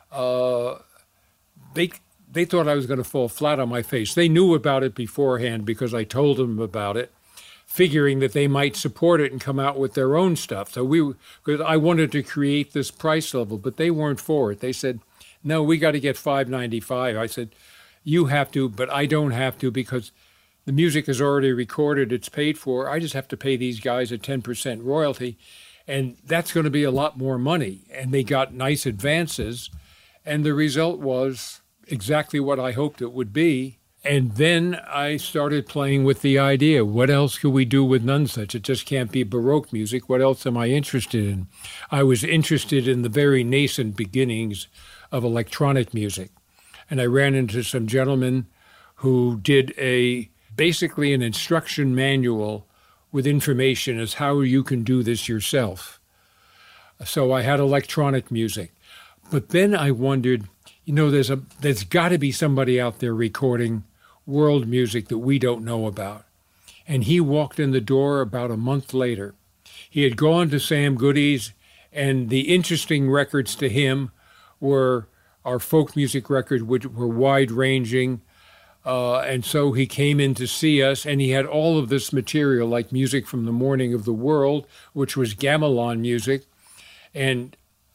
They thought I was going to fall flat on my face. They knew about it beforehand because I told them about it, figuring that they might support it and come out with their own stuff. So because I wanted to create this price level, but they weren't for it. They said, no, we got to get $5.95. I said, you have to, but I don't have to because the music is already recorded. It's paid for. I just have to pay these guys a 10% royalty, and that's going to be a lot more money. And they got nice advances, and the result was exactly what I hoped it would be. And then I started playing with the idea, what else could we do with Nonesuch? It just can't be Baroque music. What else am I interested in? I was interested in the very nascent beginnings of electronic music. And I ran into some gentlemen who did basically an instruction manual with information as how you can do this yourself. So I had electronic music. But then I wondered, there's got to be somebody out there recording world music that we don't know about. And he walked in the door about a month later. He had gone to Sam Goody's, and the interesting records to him were our folk music records, which were wide-ranging. And so he came in to see us, and he had all of this material, like Music from the Morning of the World, which was gamelan music. And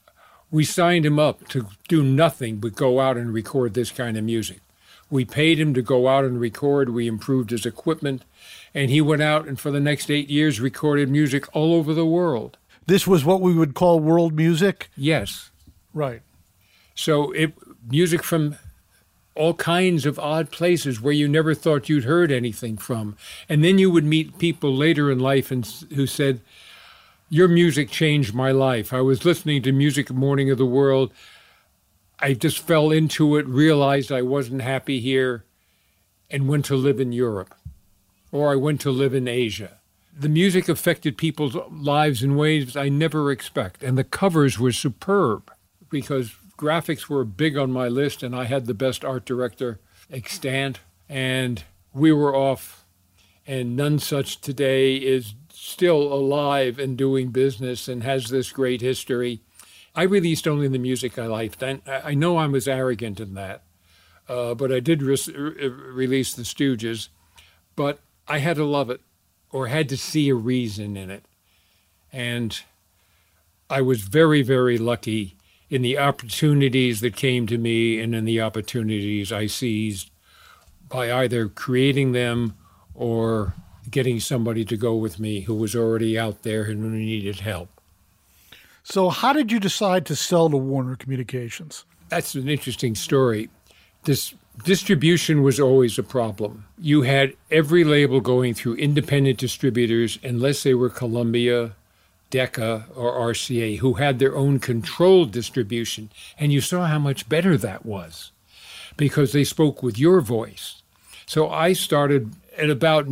We signed him up to do nothing but go out and record this kind of music. We paid him to go out and record. We improved his equipment. And he went out and for the next 8 years recorded music all over the world. This was what we would call world music? Yes. Right. So music from all kinds of odd places where you never thought you'd heard anything from. And then you would meet people later in life who said, your music changed my life. I was listening to Music Morning of the World. I just fell into it, realized I wasn't happy here, and went to live in Europe. Or I went to live in Asia. The music affected people's lives in ways I never expect. And the covers were superb because graphics were big on my list, and I had the best art director extant. And we were off, and None Such Today is still alive and doing business and has this great history. I released only the music I liked. I know I was arrogant in that, but I did release the Stooges. But I had to love it or had to see a reason in it. And I was very, very lucky in the opportunities that came to me and in the opportunities I seized by either creating them or getting somebody to go with me who was already out there and who needed help. So how did you decide to sell to Warner Communications? That's an interesting story. This distribution was always a problem. You had every label going through independent distributors, unless they were Columbia, Decca, or RCA, who had their own controlled distribution. And you saw how much better that was because they spoke with your voice. So I started at about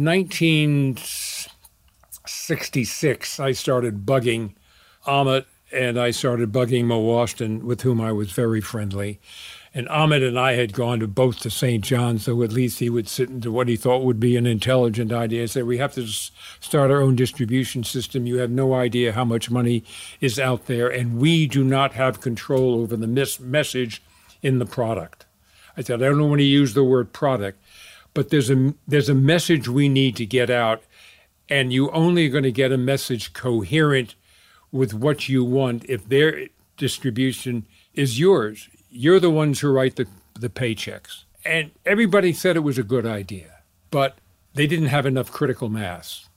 1966, I started bugging Ahmet, and I started bugging Mo Austin, with whom I was very friendly. And Ahmet and I had gone to both to St. John's, so at least he would sit into what he thought would be an intelligent idea and say, we have to start our own distribution system. You have no idea how much money is out there, and we do not have control over the message in the product. I said, I don't want to use the word product, but there's a message we need to get out, and you only are going to get a message coherent with what you want if their distribution is yours. You're the ones who write the paychecks. And everybody said it was a good idea, but they didn't have enough critical mass.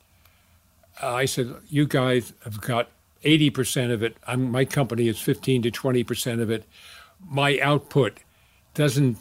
I said, you guys have got 80% of it. My company is 15 to 20% of it. My output doesn't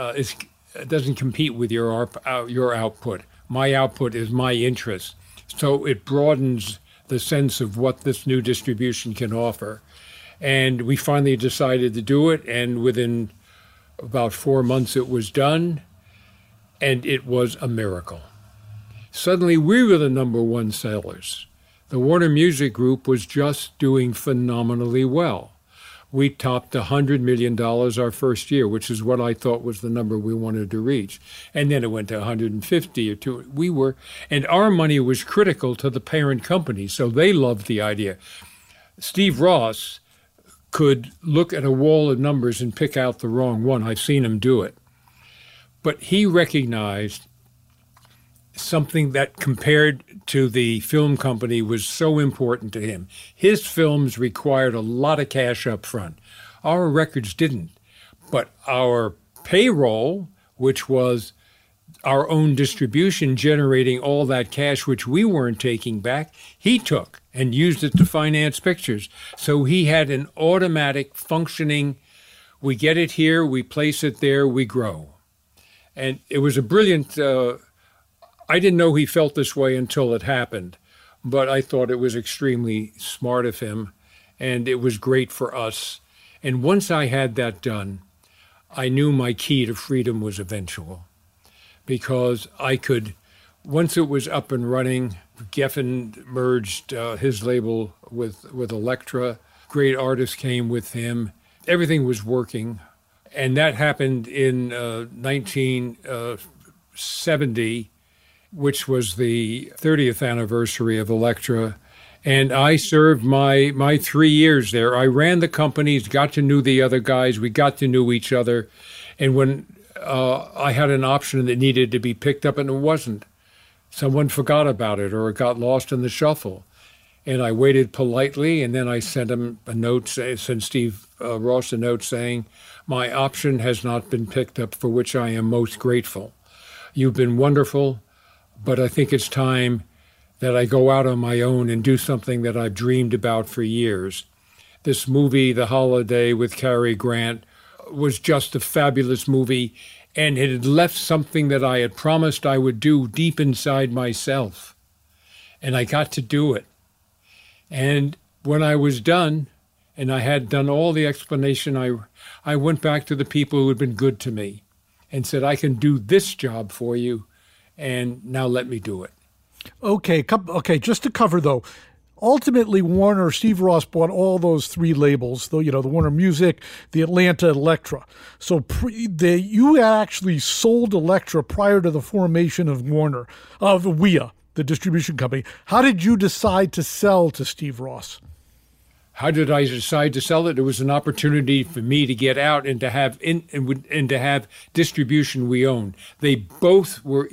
compete with your output. My output is my interest. So it broadens the sense of what this new distribution can offer. And we finally decided to do it, and within about 4 months it was done, and it was a miracle. Suddenly we were the number one sellers. The Warner Music Group was just doing phenomenally well. We topped $100 million our first year, which is what I thought was the number we wanted to reach. And then it went to 150 or 2. And our money was critical to the parent company, so they loved the idea. Steve Ross could look at a wall of numbers and pick out the wrong one. I've seen him do it. But he recognized something that compared to the film company was so important to him. His films required a lot of cash up front. Our records didn't. But our payroll, which was our own distribution generating all that cash, which we weren't taking back, he took and used it to finance pictures. So he had an automatic functioning, we get it here, we place it there, we grow. And it was a brilliant, I didn't know he felt this way until it happened, but I thought it was extremely smart of him, and it was great for us. And once I had that done, I knew my key to freedom was eventual, because I could, once it was up and running, Geffen merged his label with Elektra. Great artists came with him. Everything was working. And that happened in 1970, which was the 30th anniversary of Elektra. And I served my 3 years there. I ran the companies, got to know the other guys. We got to know each other. And when I had an option that needed to be picked up and it wasn't, someone forgot about it or it got lost in the shuffle. And I waited politely, and then I sent him a note, sent Steve Ross a note saying, "My option has not been picked up, for which I am most grateful. You've been wonderful, but I think it's time that I go out on my own and do something that I've dreamed about for years. This movie, The Holiday with Cary Grant, was just a fabulous movie, and it had left something that I had promised I would do deep inside myself. And I got to do it. And when I was done, and I had done all the explanation, I went back to the people who had been good to me and said, I can do this job for you, and now let me do it." Okay, just to cover, though, ultimately Warner, Steve Ross bought all those three labels, the Warner Music, the Atlanta, Elektra. So you actually sold Elektra prior to the formation of Warner, of WEA, the distribution company. How did you decide to sell to Steve Ross? How did I decide to sell it? It was an opportunity for me to get out and to have and to have distribution we own. They both were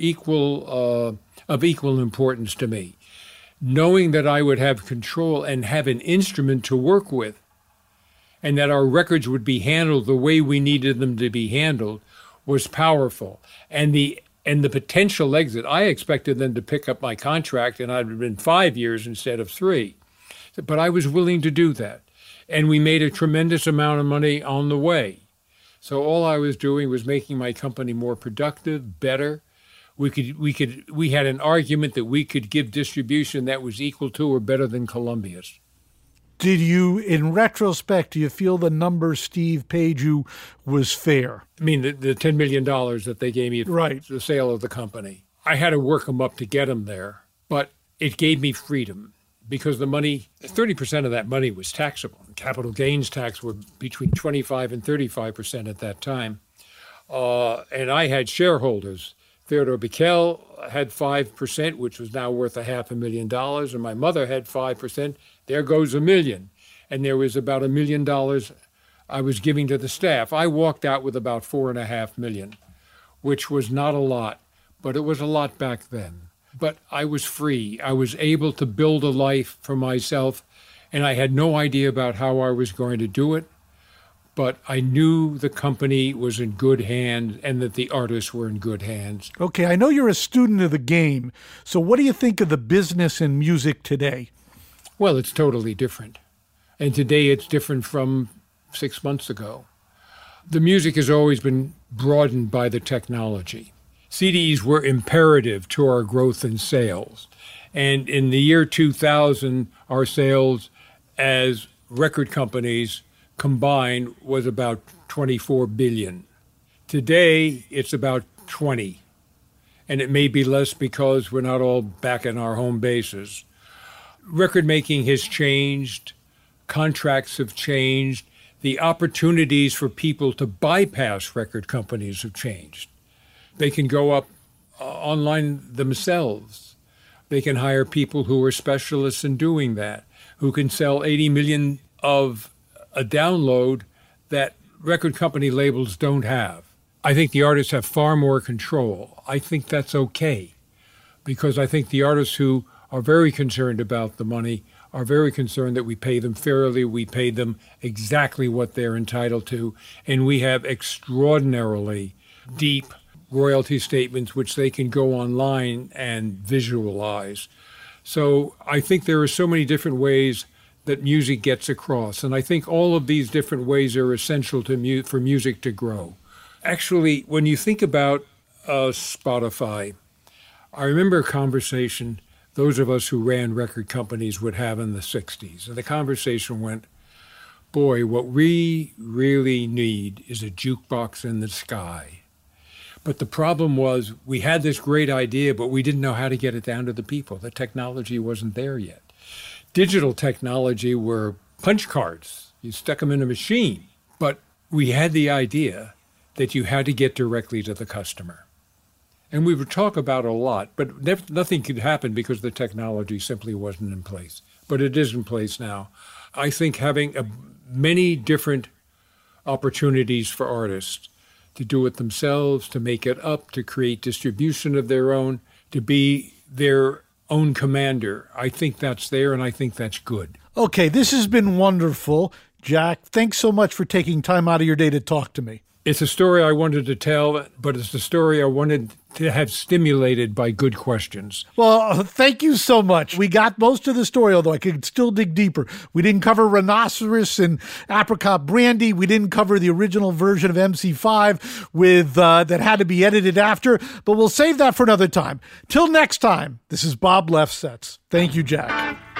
of equal importance to me. Knowing that I would have control and have an instrument to work with, and that our records would be handled the way we needed them to be handled, was powerful. And the potential exit, I expected them to pick up my contract, and I'd have been 5 years instead of 3. But I was willing to do that. And we made a tremendous amount of money on the way. So all I was doing was making my company more productive, better. We had an argument that we could give distribution that was equal to or better than Columbia's. Did you, in retrospect, do you feel the number Steve paid you was fair? I mean, the $10 million that they gave me for the sale of the company. I had to work them up to get them there, but it gave me freedom because the money, 30% of that money was taxable. Capital gains tax were between 25 and 35% at that time. And I had shareholders. Theodore Bickel had 5%, which was now worth $500,000, and my mother had 5%. There goes $1 million. And there was about $1 million I was giving to the staff. I walked out with about $4.5 million, which was not a lot, but it was a lot back then. But I was free. I was able to build a life for myself, and I had no idea about how I was going to do it. But I knew the company was in good hands and that the artists were in good hands. Okay, I know you're a student of the game. So what do you think of the business in music today? Well, it's totally different. And today it's different from 6 months ago. The music has always been broadened by the technology. CDs were imperative to our growth in sales. And in the year 2000, our sales as record companies combined was about 24 billion. Today, it's about 20. And it may be less because we're not all back in our home bases. Record making has changed. Contracts have changed. The opportunities for people to bypass record companies have changed. They can go up online themselves. They can hire people who are specialists in doing that, who can sell 80 million of a download that record company labels don't have. I think the artists have far more control. I think that's okay, because I think the artists who are very concerned about the money are very concerned that we pay them fairly, we pay them exactly what they're entitled to, and we have extraordinarily deep royalty statements which they can go online and visualize. So I think there are so many different ways that music gets across, and I think all of these different ways are essential to for music to grow. Actually, when you think about Spotify, I remember a conversation those of us who ran record companies would have in the 60s. And the conversation went, boy, what we really need is a jukebox in the sky. But the problem was we had this great idea, but we didn't know how to get it down to the people. The technology wasn't there yet. Digital technology were punch cards. You stuck them in a machine. But we had the idea that you had to get directly to the customer. And we would talk about it a lot, but nothing could happen because the technology simply wasn't in place. But it is in place now. I think having many different opportunities for artists to do it themselves, to make it up, to create distribution of their own, to be their own commander. I think that's there, and I think that's good. Okay, this has been wonderful. Jack, thanks so much for taking time out of your day to talk to me. It's a story I wanted to tell, but it's a story I wanted to have stimulated by good questions. Well, thank you so much. We got most of the story, although I could still dig deeper. We didn't cover Rhinoceros and Apricot Brandy. We didn't cover the original version of MC5 with that had to be edited after, but we'll save that for another time. Till next time, this is Bob Lefsetz. Thank you, Jack.